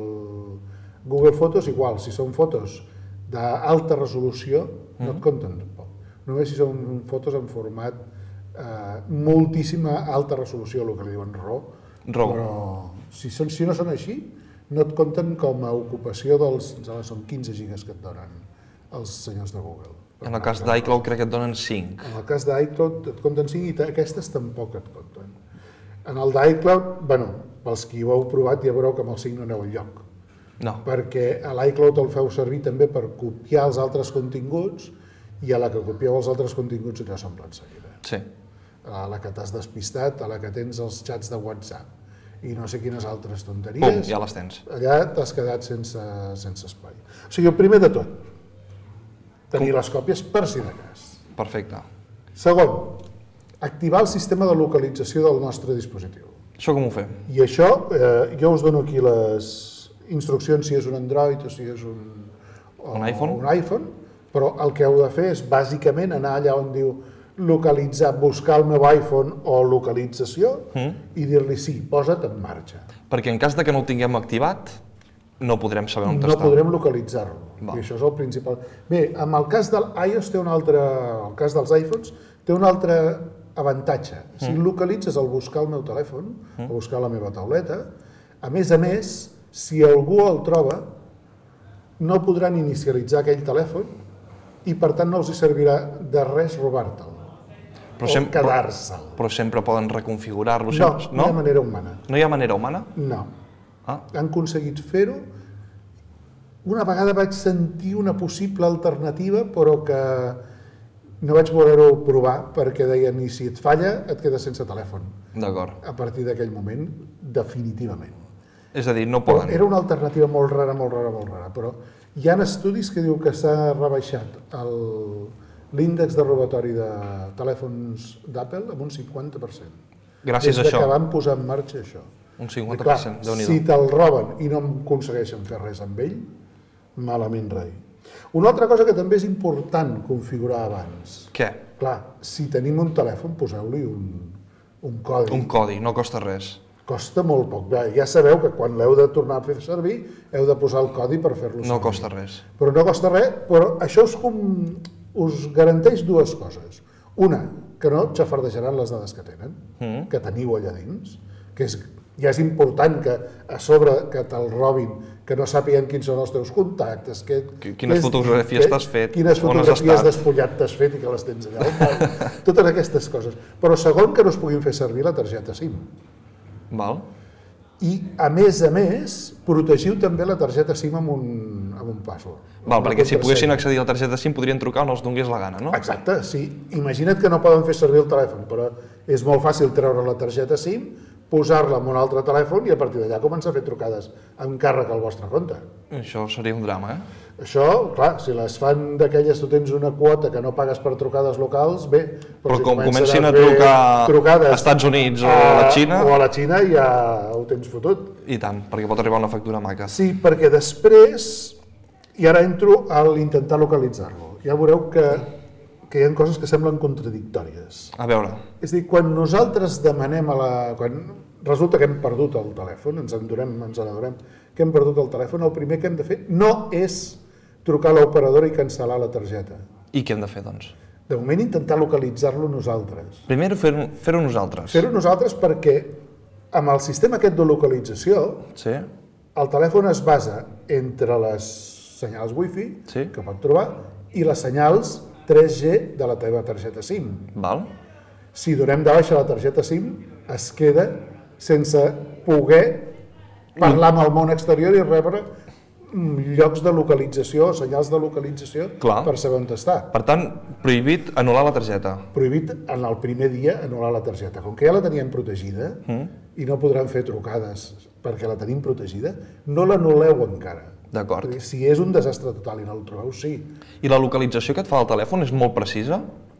Speaker 6: Google Fotos igual, si són fotos d'alta resolució, no et compten tampoc. Només si són fotos en format eh, moltíssima alta resolució, el que li diuen R A W,
Speaker 5: R A W.
Speaker 6: però si, són, si no són així, no et compten com a ocupació dels... Són quinze gigas que et donen els senyors de Google.
Speaker 5: En el cas d'iCloud crec que et donen cinc.
Speaker 6: En el cas d'iCloud et compten cinc i aquestes tampoc et compten. En el d'iCloud, bueno, pels qui ho heu provat ja veureu que amb el cinc no aneu enlloc.
Speaker 5: No.
Speaker 6: Perquè a l'iCloud el feu servir també per copiar els altres continguts i a la que copieu els altres continguts allò s'omple en seguida.
Speaker 5: Sí.
Speaker 6: A la que t'has despistat, a la que tens els xats de WhatsApp i no sé quines altres tonteries.
Speaker 5: Pum, ja les tens.
Speaker 6: Allà t'has quedat sense, sense espai. O sigui, el primer de tot, tenir
Speaker 5: Com?
Speaker 6: les còpies per si de cas.
Speaker 5: Perfecte.
Speaker 6: Segon, activar el sistema de localització del nostre dispositiu.
Speaker 5: Això com ho fem?
Speaker 6: I això, eh, jo us dono aquí les instruccions si és un Android o si és un, o,
Speaker 5: Un iPhone?
Speaker 6: un iPhone, però el que heu de fer és bàsicament anar allà on diu localitzar, buscar el meu iPhone o localització
Speaker 5: Mm.
Speaker 6: i dir-li sí, posa't en marxa.
Speaker 5: Perquè en cas de que no ho tinguem activat, no podrem saber on
Speaker 6: No
Speaker 5: està.
Speaker 6: podrem localitzar-lo,
Speaker 5: Val.
Speaker 6: i això és el principal. Bé, amb el cas del iOS té un altre, el cas dels iPhones, té un altre avantatge. Si
Speaker 5: Mm.
Speaker 6: localitzes al buscar el meu telèfon, o buscar la meva tauleta, a més a més, si algú el troba, no podran inicialitzar aquell telèfon i per tant no els hi servirà de res robar-te'l
Speaker 5: Però
Speaker 6: o
Speaker 5: sem-
Speaker 6: quedar-se'l.
Speaker 5: Però sempre poden reconfigurar-lo.
Speaker 6: No,
Speaker 5: sempre-
Speaker 6: no hi ha manera humana.
Speaker 5: No hi ha manera humana?
Speaker 6: No.
Speaker 5: Ah,
Speaker 6: Han aconseguit fer-ho. Una vegada vaig sentir una possible alternativa, però que no vaig voler-ho provar perquè deien i si et falla et quedes sense telèfon.
Speaker 5: d'acord.
Speaker 6: A partir d'aquell moment, definitivament.
Speaker 5: És a dir, no
Speaker 6: Però
Speaker 5: poden.
Speaker 6: era una alternativa molt rara, molt rara, molt rara. Però hi ha estudis que diu que s'ha rebaixat el- l'índex de robatori de telèfons d'Apple amb un cinquanta per cent.
Speaker 5: Gràcies a
Speaker 6: Des de
Speaker 5: això.
Speaker 6: que van posar en marxa això.
Speaker 5: Un
Speaker 6: I
Speaker 5: cinquanta
Speaker 6: clar,
Speaker 5: per cent, Déu-n'hi-do.
Speaker 6: si te'l roben i no aconsegueixen fer res amb ell, malament rei. Una altra cosa que també és important configurar abans.
Speaker 5: Què?
Speaker 6: Clar, si tenim un telèfon, poseu-li un, un codi.
Speaker 5: Un codi, no costa res.
Speaker 6: Costa molt poc. Bé, ja sabeu que quan l'heu de tornar a fer servir, heu de posar el codi per fer-lo servir.
Speaker 5: No costa res.
Speaker 6: Però no costa res, però això us, com, us garanteix dues coses. Una, que no xafardejaran les dades que tenen,
Speaker 5: Mm.
Speaker 6: que teniu allà dins, que és, ja és important que a sobre que te'l robin, que no sàpiguen quins són els teus contactes, que,
Speaker 5: Qui- quines
Speaker 6: que és-
Speaker 5: fotografies
Speaker 6: que-
Speaker 5: t'has fet,
Speaker 6: quines
Speaker 5: on has
Speaker 6: fotografies
Speaker 5: estat.
Speaker 6: despullat t'has fet i que les tens allà al pal. Totes aquestes coses. Però segon, que no es puguin fer servir la targeta SIM.
Speaker 5: Val?
Speaker 6: I, a més a més, protegiu també la targeta SIM amb un, amb un password.
Speaker 5: Val,
Speaker 6: Una
Speaker 5: perquè si poguessin
Speaker 6: contrasenya.
Speaker 5: accedir a la targeta SIM podrien trucar on els donés la gana, no?
Speaker 6: Exacte, sí. Imagina't que no poden fer servir el telèfon, però és molt fàcil treure la targeta SIM, posar-la en un altre telèfon i a partir d'allà començar a fer trucades amb càrrec al vostre compte.
Speaker 5: Això seria un drama, eh?
Speaker 6: Això, clar, si les fan d'aquelles, tu tens una quota que no pagues per trucades locals, bé,
Speaker 5: Però
Speaker 6: si
Speaker 5: com comencin a
Speaker 6: fer
Speaker 5: trucar
Speaker 6: trucades
Speaker 5: a Estats Units o a la Xina-
Speaker 6: o a la Xina ja ho tens fotut.
Speaker 5: I tant, perquè pot arribar una factura maca.
Speaker 6: Sí, perquè després, i ara entro a l'intentar localitzar-lo, ja veureu que, que hi ha coses que semblen contradictòries.
Speaker 5: A veure,
Speaker 6: És a dir, quan nosaltres demanem a la... Quan resulta que hem perdut el telèfon, ens adonem, ens adonem que hem perdut el telèfon, el primer que hem de fer no és trucar a l'operadora i cancel·lar la targeta.
Speaker 5: i què hem de fer, doncs?
Speaker 6: De moment, intentar localitzar-lo nosaltres.
Speaker 5: Primer fer-ho fer nosaltres.
Speaker 6: Fer-ho nosaltres perquè amb el sistema aquest de localització,
Speaker 5: Sí?
Speaker 6: el telèfon es basa entre les senyals Wi-Fi
Speaker 5: Sí.
Speaker 6: que pot trobar i les senyals tres G de la teva targeta SIM.
Speaker 5: Val?
Speaker 6: Si donem de baixa la targeta SIM, es queda sense poder parlar amb el món exterior i rebre mm, llocs de localització, senyals de localització
Speaker 5: Clar.
Speaker 6: per saber on està.
Speaker 5: Per tant, prohibit anul·lar la targeta.
Speaker 6: Prohibit en el primer dia anul·lar la targeta. Com que ja la teníem protegida
Speaker 5: Mm.
Speaker 6: i no podran fer trucades perquè la tenim protegida, no l'anul·leu encara.
Speaker 5: D'acord.
Speaker 6: Perquè si és un desastre total i no el trobeu, sí,
Speaker 5: I la localització que et fa el telèfon és molt precisa?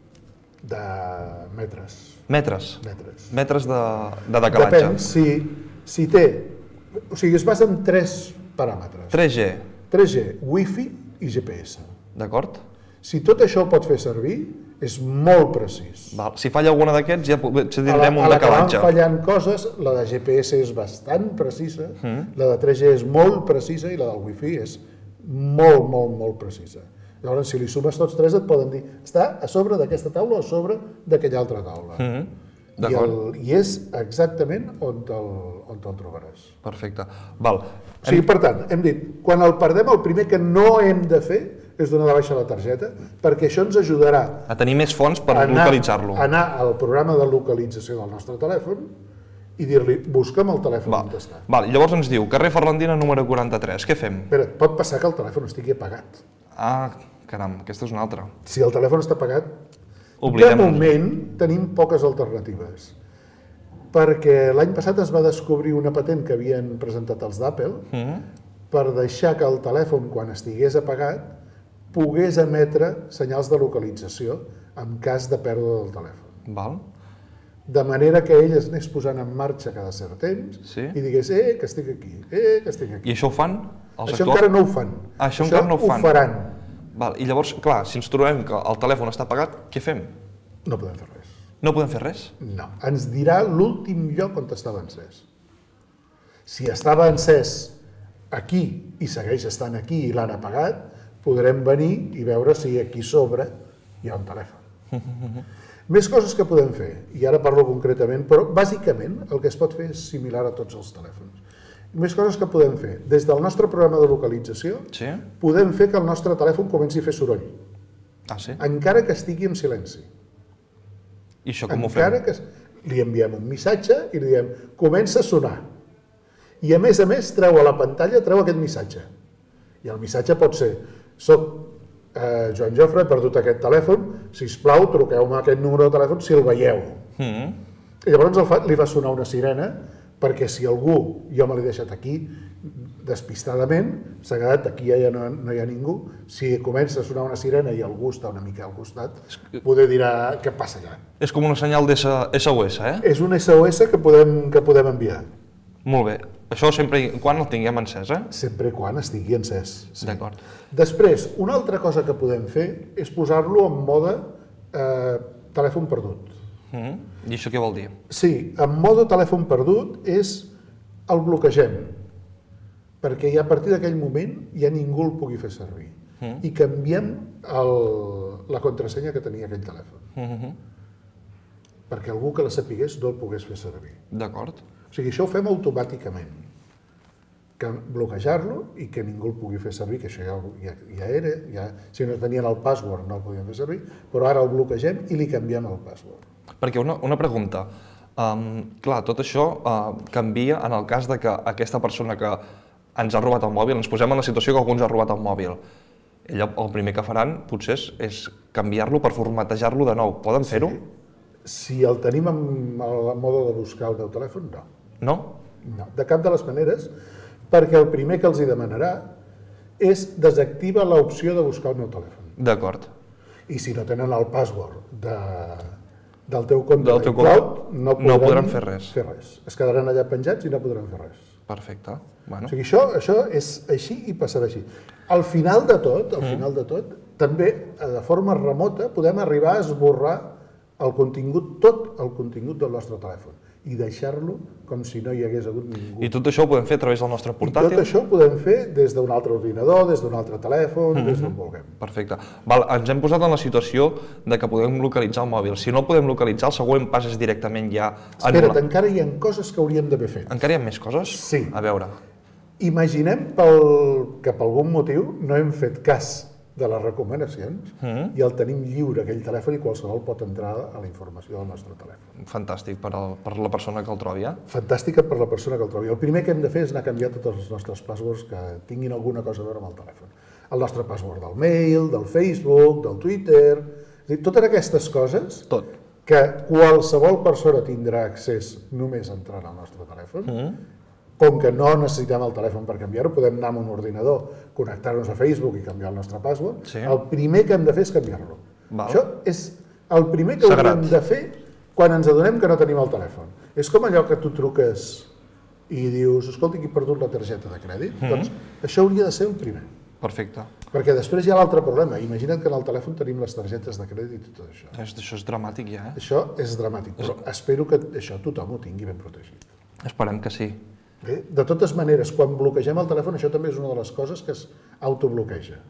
Speaker 6: de metres.
Speaker 5: Metres.
Speaker 6: metres.
Speaker 5: Metres de, de decalatge.
Speaker 6: Depèn si, si té... O sigui, es basa en tres paràmetres.
Speaker 5: tres G,
Speaker 6: tres G, Wi-Fi i G P S.
Speaker 5: d'acord?
Speaker 6: Si tot això ho pot fer servir, és molt precís.
Speaker 5: Val. Si falla alguna d'aquests ja potser
Speaker 6: A la,
Speaker 5: tindrem un
Speaker 6: a la que van
Speaker 5: decalatge.
Speaker 6: fallant coses, la de G P S és bastant precisa,
Speaker 5: Mm.
Speaker 6: la de tres G és molt precisa i la del Wi-Fi és molt, molt, molt precisa. Llavors, si li sumes tots tres, et poden dir està a sobre d'aquesta taula o a sobre d'aquella altra taula.
Speaker 5: Mm-hmm.
Speaker 6: I, el, I és exactament on te'l on te'l trobaràs.
Speaker 5: Perfecte. Val.
Speaker 6: O sigui, per tant, hem dit, quan el perdem, el primer que no hem de fer és donar de baixa la targeta, perquè això ens ajudarà
Speaker 5: A tenir més fonts per
Speaker 6: anar,
Speaker 5: localitzar-lo.
Speaker 6: anar al programa de localització del nostre telèfon i dir-li, busca'm el telèfon
Speaker 5: Val.
Speaker 6: on està.
Speaker 5: Val. Llavors ens diu, carrer Ferlandina número quaranta-tres, què fem?
Speaker 6: Espera, pot passar que el telèfon estigui apagat.
Speaker 5: Ah, caram, aquesta és una altra.
Speaker 6: Si el telèfon està apagat,
Speaker 5: Oblidem.
Speaker 6: de moment tenim poques alternatives. Perquè l'any passat es va descobrir una patent que havien presentat els d'Apple
Speaker 5: Mm.
Speaker 6: per deixar que el telèfon, quan estigués apagat, pogués emetre senyals de localització en cas de pèrdua del telèfon.
Speaker 5: Val.
Speaker 6: De manera que ell es anés posant en marxa cada cert temps
Speaker 5: Sí.
Speaker 6: i digués, eh, que estic aquí, eh, que estic aquí.
Speaker 5: I això ho fan els
Speaker 6: Això
Speaker 5: actuals?
Speaker 6: encara no ho fan.
Speaker 5: Ah, això encara no ho fan.
Speaker 6: ho faran.
Speaker 5: Val. I llavors, clar, si ens trobem que el telèfon està apagat, què fem?
Speaker 6: No podem fer res.
Speaker 5: No podem fer res?
Speaker 6: No. Ens dirà l'últim lloc on estava encès. Si estava encès aquí i segueix estant aquí i l'han apagat, podrem venir i veure si aquí sobre hi ha un telèfon. Més coses que podem fer, i ara parlo concretament, però bàsicament el que es pot fer és similar a tots els telèfons. Més coses que podem fer. Des del nostre programa de localització,
Speaker 5: Sí?
Speaker 6: podem fer que el nostre telèfon comenci a fer soroll,
Speaker 5: Ah, sí?
Speaker 6: encara que estigui en silenci.
Speaker 5: I això com ho
Speaker 6: Encara
Speaker 5: fem?
Speaker 6: que li enviem un missatge i li diem comença a sonar. I a més a més treu a la pantalla, treu aquest missatge. I el missatge pot ser soc eh, Joan Jofre, he perdut aquest telèfon, sisplau, truqueu-me a aquest número de telèfon si el veieu.
Speaker 5: Mm.
Speaker 6: I llavors el fa, li fa sonar una sirena perquè si algú, jo me l'he deixat aquí, despistadament, s'ha quedat aquí ja no, no hi ha ningú, si comença a sonar una sirena i algú està una mica al costat, poder dirà què passa allà.
Speaker 5: És com una senyal d'S O S, eh?
Speaker 6: És un S O S que podem, que podem enviar,
Speaker 5: Molt bé. Això sempre i quan el tinguem encès, eh?
Speaker 6: sempre quan estigui encès. Sí.
Speaker 5: D'acord.
Speaker 6: Després, una altra cosa que podem fer és posar-lo en mode eh, telèfon perdut.
Speaker 5: Mm. I això què vol dir?
Speaker 6: Sí, en mode telèfon perdut és el bloquegem, perquè ja a partir d'aquell moment ja ningú el pugui fer servir. Mm. I canviem el, la contrasenya que tenia aquell telèfon.
Speaker 5: Mm-hmm.
Speaker 6: Perquè algú que la sapigués no el pogués fer servir.
Speaker 5: D'acord.
Speaker 6: O sigui, això ho fem automàticament. Que bloquejar-lo i que ningú el pugui fer servir, que això ja, ja, ja era, ja, si no tenien el password no el podien fer servir, però ara el bloquegem i li canviem el password.
Speaker 5: Perquè una, una pregunta. Um, clar, tot això uh, canvia en el cas de que aquesta persona que ens ha robat el mòbil, ens posem en la situació que algú ens ha robat el mòbil. Ella, el primer que faran, potser, és, és canviar-lo per formatejar-lo de nou. Poden fer-ho?
Speaker 6: Si el tenim en el mode de buscar el meu telèfon, no.
Speaker 5: No?
Speaker 6: No, de cap de les maneres, perquè el primer que els hi demanarà és desactiva l'opció de buscar el meu telèfon.
Speaker 5: D'acord.
Speaker 6: I si no tenen el password de, del teu compte
Speaker 5: Del teu
Speaker 6: d'iCloud,
Speaker 5: compte,
Speaker 6: no,
Speaker 5: no podran fer res.
Speaker 6: fer res. Es quedaran allà penjats i no podran fer res.
Speaker 5: Perfecte. Bueno.
Speaker 6: O sigui, això, això és així i passarà així. Al final de tot, al final de tot, també de forma remota podem arribar a esborrar el contingut, tot el contingut del nostre telèfon i deixar-lo com si no hi hagués hagut ningú.
Speaker 5: I tot això ho podem fer a través del nostre portàtil?
Speaker 6: I tot això ho podem fer des d'un altre ordinador, des d'un altre telèfon, mm-hmm. des d'on vulguem.
Speaker 5: Perfecte. Val, ens hem posat en la situació de que podem localitzar el mòbil. Si no el podem localitzar, el següent pas és directament ja...
Speaker 6: Espera't,
Speaker 5: anul·lar.
Speaker 6: encara hi ha coses que hauríem d'haver fet.
Speaker 5: Encara hi ha més coses?
Speaker 6: Sí.
Speaker 5: A veure.
Speaker 6: Imaginem pel, que per algun motiu no hem fet cas de les recomanacions mm. i el tenim lliure, aquell telèfon, i qualsevol pot entrar a la informació del nostre telèfon.
Speaker 5: Fantàstic per, el, per la persona que el trobi, eh?
Speaker 6: Fantàstica per la persona que el trobi. El primer que hem de fer és anar a canviar tots els nostres passwords que tinguin alguna cosa a veure amb el telèfon. El nostre password del mail, del Facebook, del Twitter... És a dir, totes aquestes coses
Speaker 5: Tot.
Speaker 6: que qualsevol persona tindrà accés només entrant al nostre telèfon. Mm. Com que no necessitem el telèfon per canviar-ho, podem anar amb un ordinador, connectar-nos a Facebook i canviar el nostre password.
Speaker 5: Sí.
Speaker 6: El primer que hem de fer és canviar-lo.
Speaker 5: Val.
Speaker 6: Això és el primer que
Speaker 5: Sagrat.
Speaker 6: hauríem de fer quan ens adonem que no tenim el telèfon. És com allò que tu truques i dius, escolta, que he perdut la targeta de crèdit. Mm-hmm. Doncs això hauria de ser el primer.
Speaker 5: Perfecte.
Speaker 6: Perquè després hi ha l'altre problema. Imagina't que en el telèfon tenim les targetes de crèdit i tot això.
Speaker 5: És, això és dramàtic ja, eh?
Speaker 6: Això és dramàtic, però espero que això tothom ho tingui ben protegit.
Speaker 5: Esperem que sí.
Speaker 6: Bé, de totes maneres, quan bloquegem el telèfon, això també és una de les coses que es autobloqueja.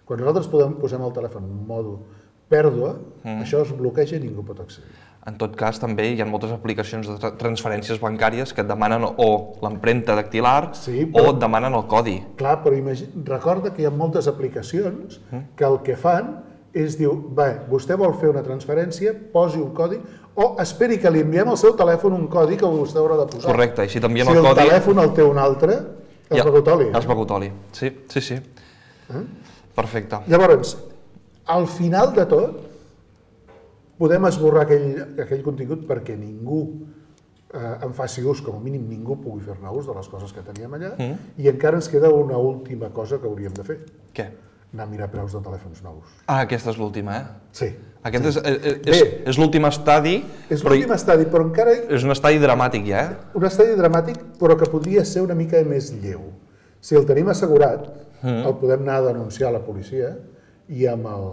Speaker 6: Quan nosaltres podem, posem el telèfon en modo pèrdua, mm. això es bloqueja i ningú pot accedir.
Speaker 5: En tot cas, també hi ha moltes aplicacions de tra transferències bancàries que et demanen o l'empremta dactilar sí, però, o et demanen el codi.
Speaker 6: Clar, però recorda que hi ha moltes aplicacions mm. que el que fan és diu, bé, vostè vol fer una transferència, posi un codi, o esperi que li enviem al seu telèfon un codi que vostè haurà de posar.
Speaker 5: Correcte, i si t'envien
Speaker 6: si
Speaker 5: el codi...
Speaker 6: Si el telèfon el té un altre, és ja, begut oli.
Speaker 5: És begut oli, sí, sí, sí. Eh? Perfecte.
Speaker 6: Llavors, al final de tot, podem esborrar aquell, aquell contingut perquè ningú eh, en faci ús, com a mínim ningú pugui fer-ne ús de les coses que teníem allà, mm. i encara ens queda una última cosa que hauríem de fer.
Speaker 5: Què?
Speaker 6: Anar a mirar preus de telèfons nous.
Speaker 5: Ah, aquesta és l'última, eh?
Speaker 6: Sí.
Speaker 5: Aquest
Speaker 6: sí.
Speaker 5: és, és, és l'últim estadi...
Speaker 6: És l'últim estadi, però encara...
Speaker 5: És un estadi dramàtic, ja, eh?
Speaker 6: Un estadi dramàtic, però que podria ser una mica més lleu. Si el tenim assegurat, mm. el podem anar a denunciar a la policia i amb el...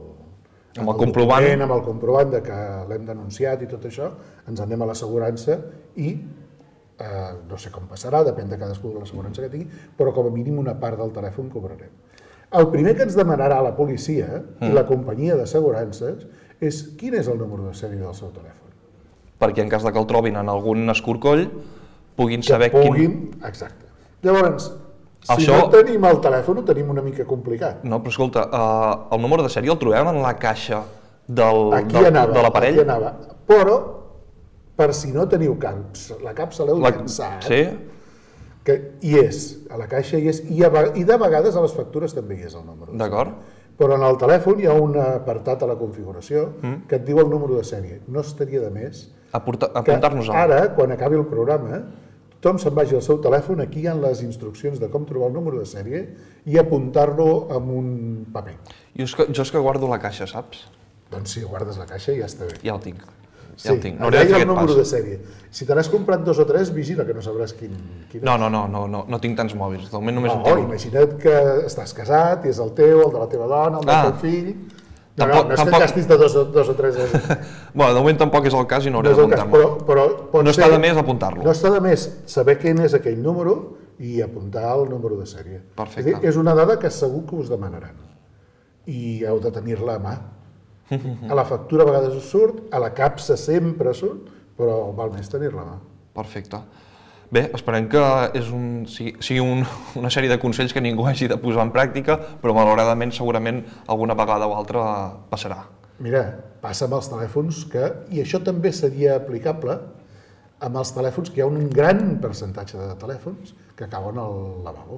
Speaker 5: Amb el, el comprovant.
Speaker 6: Document, amb el comprovant de que l'hem denunciat i tot això, ens anem a l'assegurança i eh, no sé com passarà, depèn de cadascú de l'assegurança que tingui, però com a mínim una part del telèfon cobrarem. El primer que ens demanarà la policia mm. i la companyia d'assegurances és quin és el número de sèrie del seu telèfon.
Speaker 5: Perquè en cas de que el trobin en algun escorcoll, puguin
Speaker 6: que
Speaker 5: saber
Speaker 6: puguin...
Speaker 5: quin...
Speaker 6: Exacte. Llavors, si
Speaker 5: Això...
Speaker 6: no tenim el telèfon, ho tenim una mica complicat.
Speaker 5: No, però escolta, uh, el número de sèrie el trobem en la caixa del,
Speaker 6: aquí
Speaker 5: del,
Speaker 6: anava,
Speaker 5: de l'aparell?
Speaker 6: Aquí anava, però per si no teniu caps, la capsa l'heu
Speaker 5: la...
Speaker 6: llançat,
Speaker 5: sí?
Speaker 6: que hi és, a la caixa hi és, i, a, i de vegades a les factures també hi és el número.
Speaker 5: D'acord.
Speaker 6: Però en el telèfon hi ha un apartat a la configuració mm. que et diu el número de sèrie. No estaria de més
Speaker 5: apuntar-nos-el.
Speaker 6: Ara, quan acabi el programa, tothom se'n vagi al seu telèfon, aquí hi ha les instruccions de com trobar el número de sèrie i apuntar-lo amb un paper.
Speaker 5: Jo és, que, jo és que guardo la caixa, saps?
Speaker 6: Doncs si guardes la caixa ja està bé.
Speaker 5: Ja el tinc.
Speaker 6: Sí,
Speaker 5: ja el tinc. No
Speaker 6: allà hi ha el número de sèrie. Si te n'has comprat dos o tres, vigila que no sabràs quin, quin
Speaker 5: no, no, no, no, no, no tinc tants mòbils. De moment només
Speaker 6: no,
Speaker 5: en tinc.
Speaker 6: Imagina't que estàs casat, és el teu, el de la teva dona, el del
Speaker 5: ah.
Speaker 6: teu fill... No,
Speaker 5: tampoc,
Speaker 6: no, no és
Speaker 5: tampoc...
Speaker 6: que gastis de dos, dos o tres euros.
Speaker 5: bueno, de moment tampoc és el cas i no hauré
Speaker 6: no
Speaker 5: d'apuntar-me.
Speaker 6: Però, però pot
Speaker 5: no
Speaker 6: ser,
Speaker 5: està de més apuntar-lo.
Speaker 6: No està de més saber quin és aquell número i apuntar el número de sèrie.
Speaker 5: Perfecte.
Speaker 6: És, dir, és una dada que segur que us demanaran i heu de tenir-la a mà. A la factura a vegades us surt, a la capsa sempre surt, però val més tenir-la a mà.
Speaker 5: Perfecte. Bé, esperem que és un, sigui, sigui un, una sèrie de consells que ningú hagi de posar en pràctica, però malauradament segurament alguna vegada o altra passarà.
Speaker 6: Mira, passa amb els telèfons que, i això també seria aplicable amb els telèfons, que hi ha un gran percentatge de telèfons que acaben al lavabo.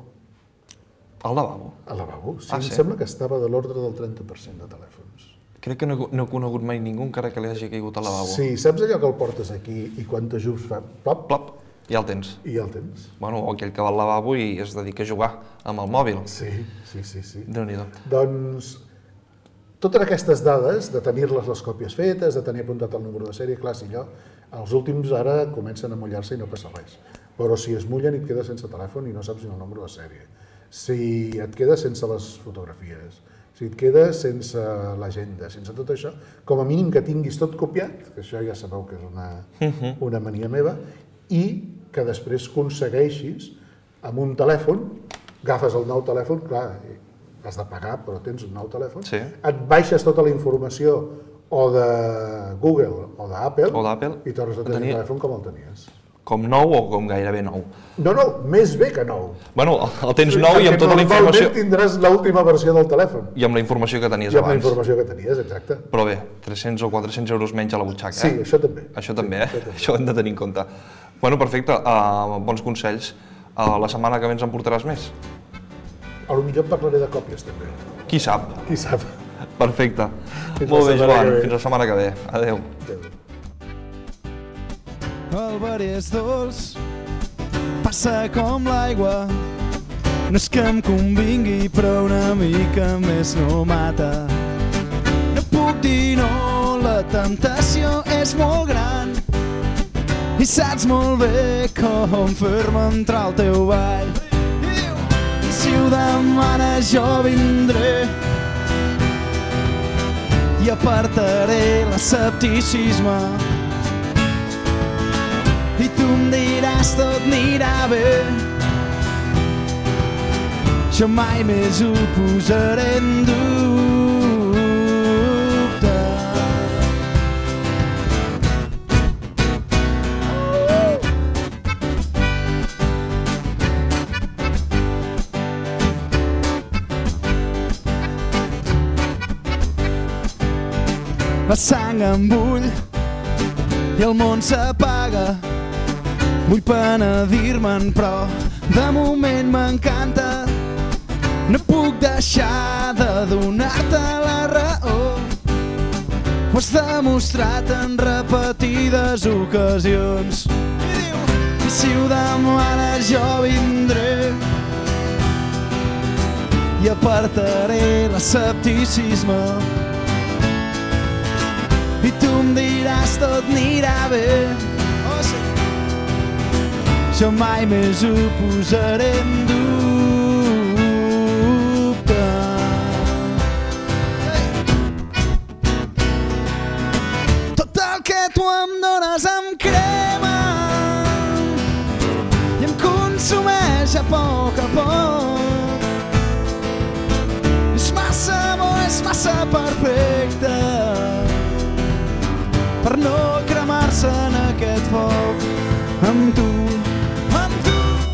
Speaker 5: Al lavabo?
Speaker 6: Al lavabo, sí,
Speaker 5: ah,
Speaker 6: em
Speaker 5: sí?
Speaker 6: sembla que estava de l'ordre del trenta per cent de telèfons.
Speaker 5: Crec que no, no he conegut mai ningú encara que li hagi caigut al lavabo.
Speaker 6: Sí, saps allò que el portes aquí i quan t'ajups fa plop?
Speaker 5: Plop, ja el tens.
Speaker 6: I ja el tens.
Speaker 5: Bueno, o aquell que va al lavabo i es dedica a jugar amb el mòbil.
Speaker 6: Sí, sí, sí. sí.
Speaker 5: Déu-n'hi-do.
Speaker 6: Doncs totes aquestes dades, de tenir-les les còpies fetes, de tenir apuntat el número de sèrie, clar, si allò, els últims ara comencen a mullar-se i no passa res. Però si es mullen i et quedes sense telèfon i no saps ni el número de sèrie. Si et quedes sense les fotografies, si et quedes sense l'agenda, sense tot això, com a mínim que tinguis tot copiat, que això ja sabeu que és una, una mania meva, i que després aconsegueixis amb un telèfon, agafes el nou telèfon, clar, has de pagar, però tens un nou telèfon,
Speaker 5: sí.
Speaker 6: Et baixes tota la informació o de Google o d'Apple i tornes a tenir tenia... el telèfon com el tenies.
Speaker 5: Com nou o com gairebé nou?
Speaker 6: No, no, més bé que nou.
Speaker 5: Bueno, el tens nou i amb tota la informació...
Speaker 6: Normalment tindràs l'última versió del telèfon.
Speaker 5: I amb la informació que tenies
Speaker 6: abans. I
Speaker 5: amb
Speaker 6: la informació que tenies, exacte.
Speaker 5: Però bé, tres-cents o quatre-cents euros menys a la butxaca,
Speaker 6: eh? Sí, això també.
Speaker 5: Això també, eh? Això ho hem de tenir en compte. Bueno, perfecte, uh, bons consells. Uh, la setmana que ve ens en portaràs més?
Speaker 6: A lo millor en parlaré de còpies, també.
Speaker 5: Qui sap?
Speaker 6: Qui sap.
Speaker 5: Perfecte. Molt bé, Joan. Fins la setmana que ve. Adéu.
Speaker 6: Adéu.
Speaker 7: El verí és dolç, passa com l'aigua. No és que em convingui, però una mica més no mata. No puc dir no, la temptació és molt gran. I saps molt bé com fer-me entrar al teu ball. Si ho demanes jo vindré i apartaré l'escepticisme. I tu em diràs tot anirà bé. jo mai més ho posaré en dubte. La sang em bull i el món s'apaga. Vull penedir-me'n, però de moment m'encanta. No puc deixar de donar-te la raó. Ho has demostrat en repetides ocasions. I si ho demanes jo vindré i apartaré l'escepticisme. I tu em diràs tot anirà bé. Oh, sí. Jo mai més ho posaré en dubte. Hey. Tot el que tu em dones em crema i em consumeix a poc a poc. És massa bo, és massa perfecte per no cremar-se en aquest foc amb tu, amb tu.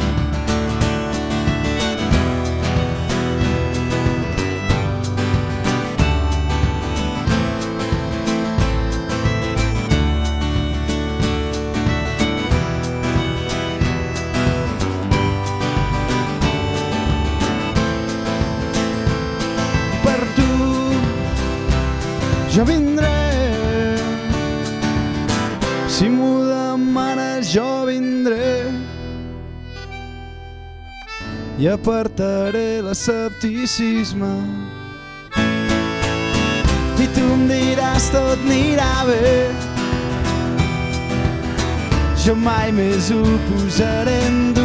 Speaker 7: Per tu jo vindré. Si m'ho demanes jo vindré i apartaré l'escepticisme. I tu em diràs tot anirà bé. Jo mai més ho posaré en dubte.